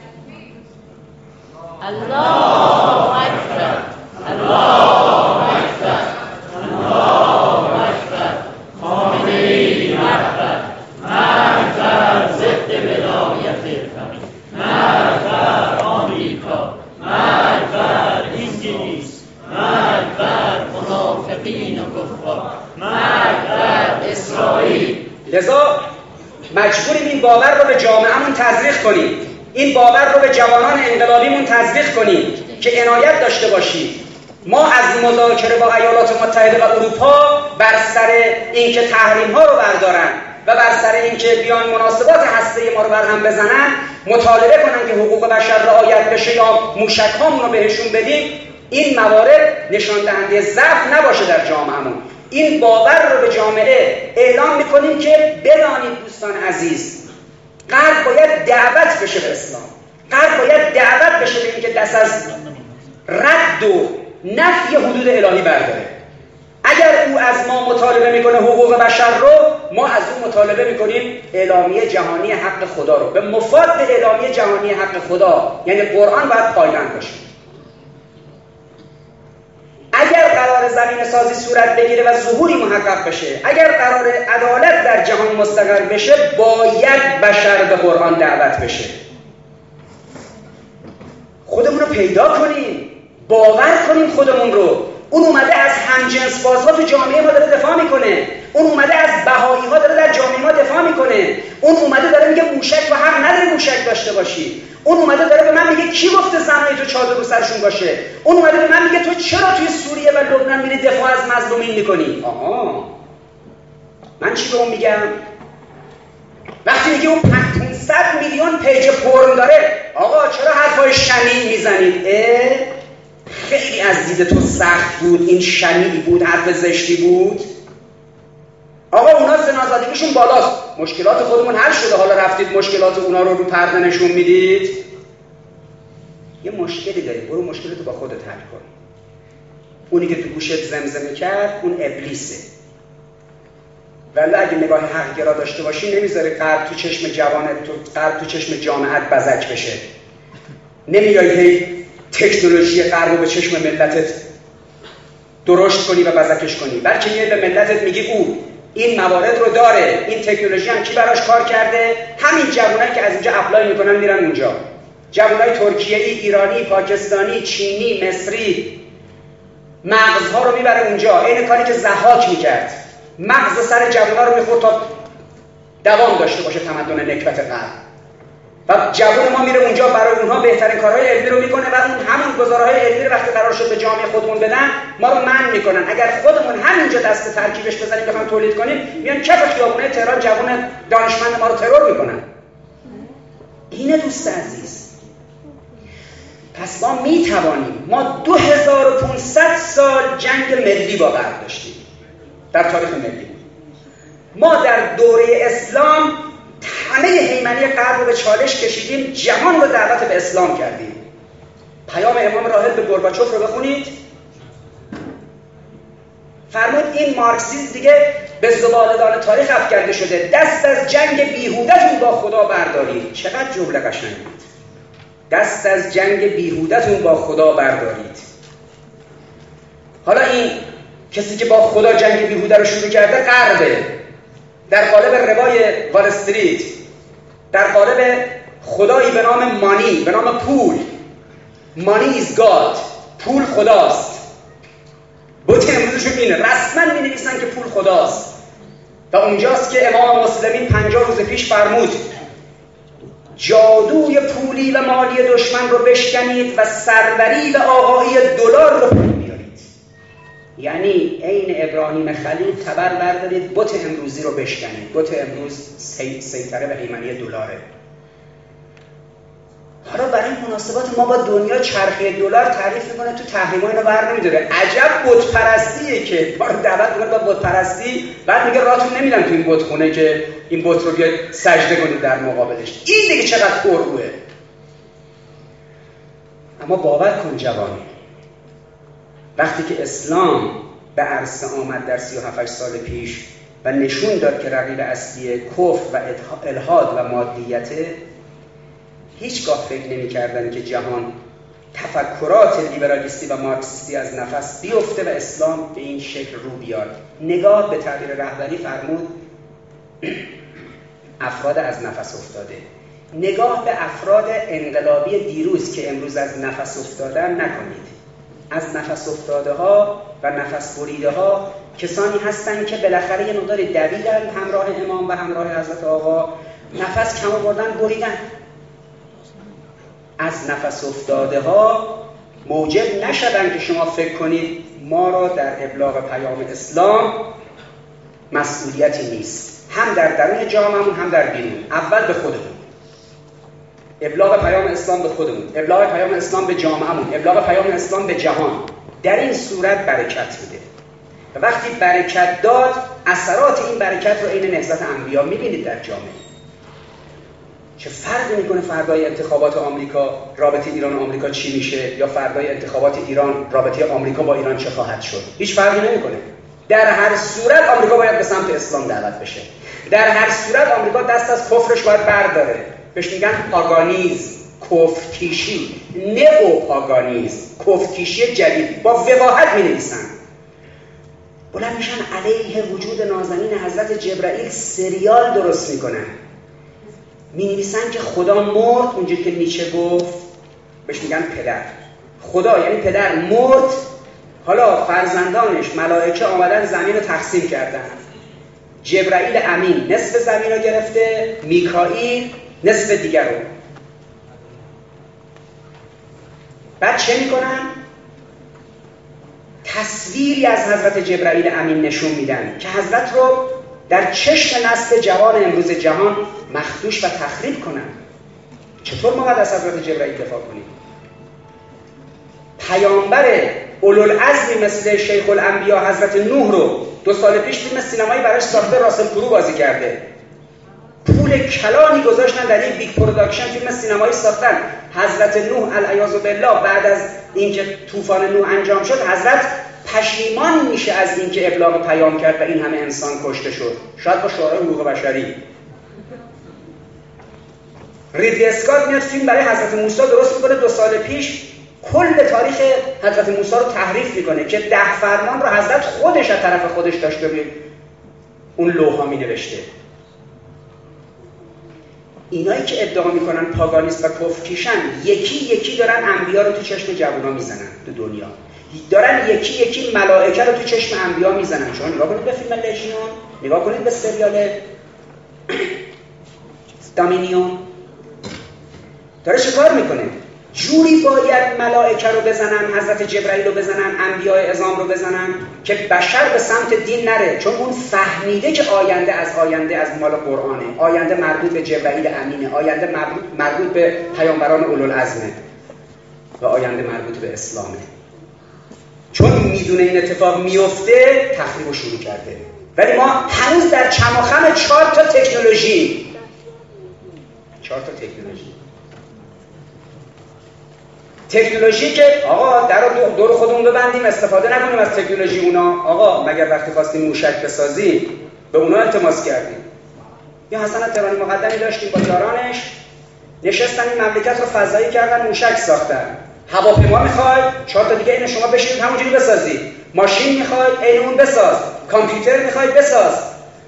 الله اکبر، الله اکبر، الله اکبر. خامنه‌ای مرد مرد بر ضد ولایت فقیه، مرد بر آمریکا، مرد بر انگلیس، مرد بر منافقین و کفار، مرد بر اسرائیل. لذا مجبوریم این باور رو به جامعهمون تزریق کنیم، این باور رو به جوانان انقلابیمون تزریق کنیم که عنایت داشته باشید. ما از مذاکره با ایالات متحده و اروپا بر سر اینکه تحریم ها رو بردارن و بر سر اینکه بیان مناسبات هسته ما رو برهم بزنن، مطالبه کنن که حقوق بشر رعایت بشه یا موشک هامون رو بهشون بدیم، این موارد نشان دهنده ضعف نباشه در جامعهمون. این باور رو به جامعه اعلام میکنیم که بدانید دوستان عزیز، غرب باید دعوت بشه به اسلام، غرب باید دعوت بشه به اینکه دست از رد و نفی حدود الهی برداره. اگر او از ما مطالبه میکنه حقوق بشر رو، ما از او مطالبه میکنیم اعلامیه جهانی حق خدا رو. به مفاد اعلامیه جهانی حق خدا یعنی قرآن باید پایبند باشیم. اگر قرار زمین سازی صورت بگیره و ظهوری محقق بشه، اگر قرار عدالت در جهان مستقر بشه، باید بشر به قرآن دعوت بشه. خودمون رو پیدا کنیم، باور کنیم خودمون رو. اون اومده از همجنس بازها تو جامعه ما داره دفاع میکنه، اون اومده از بهایی ها داره در جامعه ما دفاع میکنه، اون اومده داره میگه موشک و حق نداره موشک داشته باشی، اون اومده داره به من میگه کی گفته زنای تو چادر رو سرشون باشه، اون اومده به من میگه تو چرا توی سوریه و لبنان میری دفاع از مظلومین میکنی. آها، من چی به اون میگم؟ وقتی میگه اون پانصد میلیون پیج پرن داره، آقا چرا حرفای شنیع میزنید؟ خیلی از دید تو سخت بود، این شنیعی بود، حرف زشتی بود. آقا اونا زنازادگیشون بالاست، مشکلات خودمون حل شده، حالا رفتید مشکلات اونا رو رو پرده نشون میدید. یه مشکلی داری، برو مشکلتو با خودت حل کن. اونی که تو گوشت زمزمه کرد اون ابلیسه، ولی اگه نگاه حق‌گرا داشته باشی نمیذاره غرب تو چشم جوانت، تو غرب تو چشم جامعت بزک بشه. نمیای هی تکنولوژی غرب رو به چشم ملتت درشت کنی و بزکش کنی، بلکه یه به ملتت میگی او این موارد رو داره، این تکنولوژی هم کی براش کار کرده؟ همین جوانایی که از اینجا اپلای میکنن میرن اونجا، جوانای ترکیه‌ای، ایرانی، پاکستانی، چینی، مصری، مغزها رو میبره اونجا. این کاری که ضحاک میکرد، مغز سر جوانا رو میخورد تا دوام داشته باشه تمدن نکبت غرب. و جوان ما میره اونجا برای اونها بهترین کارهای علمی رو میکنه و اون همون گزارهای علمی رو وقتی قرار شد به جامعه خودمون بدن، ما رو منع میکنن. اگر خودمون همینجا دست ترکیبش بزنیم بخوام تولید کنیم، میان کف خیابونه تهران جوان دانشمند ما رو ترور میکنن. اینه دوست عزیز. پس ما میتوانیم، ما دو هزار و پانصد سال جنگ ملی با غرب داشتیم در تاریخ ملی. ما در دوره اسلام همه هیمنی غرب رو به چالش کشیدیم، جهان رو دعوت به اسلام کردیم. پیام امام راحل به گورباچوف رو بخونید، فرمود این مارکسیسم دیگه به زباله‌دان تاریخ افکنده شده، دست از جنگ بیهوده‌تون با خدا بردارید. چقدر جمله قشنگی بود. دست از جنگ بیهوده‌تون با خدا بردارید. حالا این کسی که با خدا جنگ بیهوده رو شروع کرده غربه، در قالب روای وال استریت، در قالب خدایی به نام مانی، به نام پول. مانی is God، پول خداست. بوت امروزشون اینه، رسما می نویسن که پول خداست. و اونجاست که امام مسلمین پنجاه روز پیش فرمود جادوی پولی و مالی دشمن رو بشکنید و سروری و آقایی دلار رو بیارید. یعنی عین ابراهیم خلیل تبر بردارید، بت امروزی رو بشکنید. بت امروز سیطره به هیمنی دلاره. حالا برای مناسبات ما با دنیا چرخه دلار تعریف میکنه، تو تحریما اینو بر نمیداره. عجب بت پرستیه که ما رو دعوت میکنه با بت پرستی، بعد میگه راتون نمیدم تو این بت خونه که این بت رو بیاد سجده کنید در مقابلش. این دیگه چقدر پرروه. اما باور کن جوانی، وقتی که اسلام به عرصه آمد در سی و هفت سال پیش و نشون داد که رقیب اصلی کفر و الحاد و مادیته، هیچگاه فکر نمی کردن که جهان تفکرات لیبرالیستی و مارکسیستی از نفس بیفته و اسلام به این شکل رو بیاد. نگاه به تعبیر رهبری فرمود افراد از نفس افتاده. نگاه به افراد انقلابی دیروز که امروز از نفس افتادن نکنید. از نفس افتاده ها و نفس بریده ها کسانی هستند که بالاخره یه مقداری دویدن همراه امام و همراه حضرت آقا، نفس کم آوردن، بریدن. از نفس افتاده ها موجب نشدن که شما فکر کنید ما را در ابلاغ پیام اسلام مسئولیتی نیست. هم در درون جامعهمون هم در بیرون. اول به خودمون، ابلاغ پیام اسلام به خودمون، ابلاغ پیام اسلام به جامعهمون، ابلاغ پیام اسلام به جهان. در این صورت برکت میده و وقتی برکت داد، اثرات این برکت رو عین نهضت انبیا میبینید در جامعه. چه فرقی میکنه فردای انتخابات آمریکا رابطه ایران و آمریکا چی میشه، یا فردای انتخابات ایران رابطه آمریکا با ایران چه خواهد شد؟ هیچ فرقی نمیکنه. در هر صورت آمریکا باید به سمت اسلام دعوت بشه. در هر صورت آمریکا دست از کفرش باید برداره. بهش میگن پاگانیزم، کفرکیشی، نئو پاگانیزم، کفرکیشی جدید. با وقاحت مینویسن، بلند میشن علیه وجود نازنین حضرت جبرائیل سریال درست میکنن، مینویسن که خدا مرد، اونجوری که نیچه گفت، بهش میگن پدر. خدا یعنی پدر مرد، حالا فرزندانش ملائکه آمدن زمین رو تقسیم کردن. جبرائیل امین نصف زمین رو گرفته، میکائیل نصف دیگر رو. بعد چه میکنن؟ تصویری از حضرت جبرائیل امین نشون میدن که حضرت رو در چشم نسل جوان امروز جهان مخدوش و تخریب کنن. چطور ما باید از حضرت جبرائیل دفاع کنیم؟ پیامبر اولوالعزمی مثل شیخ الانبیا حضرت نوح رو دو سال پیش فیلم سینمایی براش ساخته، راسل کرو بازی کرده. پول کلانی گذاشتن در این بیگ پروداکشن فیلم سینمایی ساختن. حضرت نوح العیاذ بالله بعد از اینکه طوفان نوح انجام شد، حضرت پشیمان میشه از اینکه ابلاغ پیام کرد و این همه انسان کشته شد. شاید با شعار حقوق بشری. ریدلی اسکات میاد فیلم برای حضرت موسی درست میکنه دو سال پیش، کل تاریخ حضرت موسی رو تحریف میکنه که ده فرمان رو حضرت خودش از طرف خودش داشته روی اون لوحا می نوشته. اینایی که ادعا میکنن پاگانیست و کفرکیشن، یکی یکی دارن انبیا رو تو چشم جوونا میزنن تو دنیا، دارن یکی یکی ملائکه رو تو چشم انبیا میزنن. شما نگاه کنید به فیلم لژیون، نگاه کنید به سریال دامینیون، داره چیکار میکنه؟ جوری باید ملائکه رو بزنن، حضرت جبرائیل رو بزنن، انبیاء عظام رو بزنن که بشر به سمت دین نره، چون اون فهمیده که آینده از آینده از مال قرآنه، آینده مربوط به جبرائیل امینه، آینده مربوط, مربوط به پیامبران اولوالعزمه و آینده مربوط به اسلامه. چون میدونه این اتفاق میفته، تخریب رو شروع کرده. ولی ما هنوز در چم و خم چهار تا تکنولوژی چهار تا تکنولوژی تکنولوژی که آقا در رو دور خودمون ببندیم، استفاده نکنیم از تکنولوژی اونا. آقا مگر وقتی خواستیم موشک بسازیم به اونا التماس کردیم؟ یا حسن تهرانی مقدمی داشتیم با یارانش، نشستن این مملکت رو فضایی کردن، موشک ساختن. هواپیما میخوای، چهار تا دیگه اینو شما بشینید همونجوری بسازید. ماشین میخوای، عین اون بساز. کامپیوتر میخوای، بساز.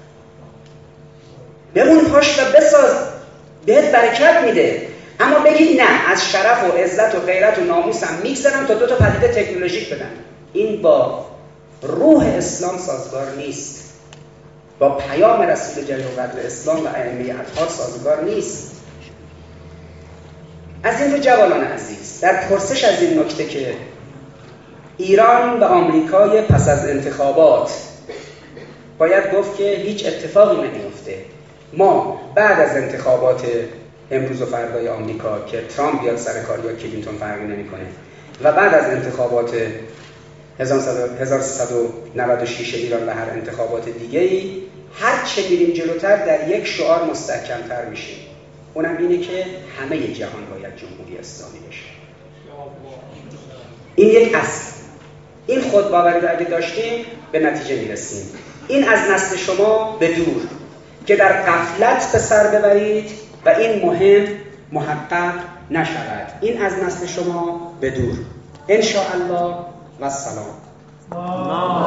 بمون پاش و بساز، بهت برکت میده. اما بگید نه، از شرف و عزت و غیرت و ناموسم میگذرم تا دو تا پدیده تکنولوژیک بدن. این با روح اسلام سازگار نیست، با پیام رسول جلیل القدر اسلام و ائمه اطهار سازگار نیست. از این رو جوانان عزیز، در پرسش از این نکته که ایران و آمریکای پس از انتخابات باید گفت که هیچ اتفاقی نمیفته، ما بعد از انتخابات امروز و فردای آمریکا که ترامپ بیاد سر کار یا کلینتون فرقی نمیکنه و بعد از انتخابات هزار و سیصد و نود و شش ایران و هر انتخابات دیگه‌ای، هر چه میریم جلوتر در یک شعار مستحکم‌تر میشیم. اونم اینه که همه جهان باید جمهوری اسلامی بشه. این یک اصل. این خودباوری رو اگه داشتیم به نتیجه میرسیم. این از نسل شما به دور که در غفلت به سر ببرید و این مهم محقق نشود. این از نسل شما به دور. ان شاء الله و السلام.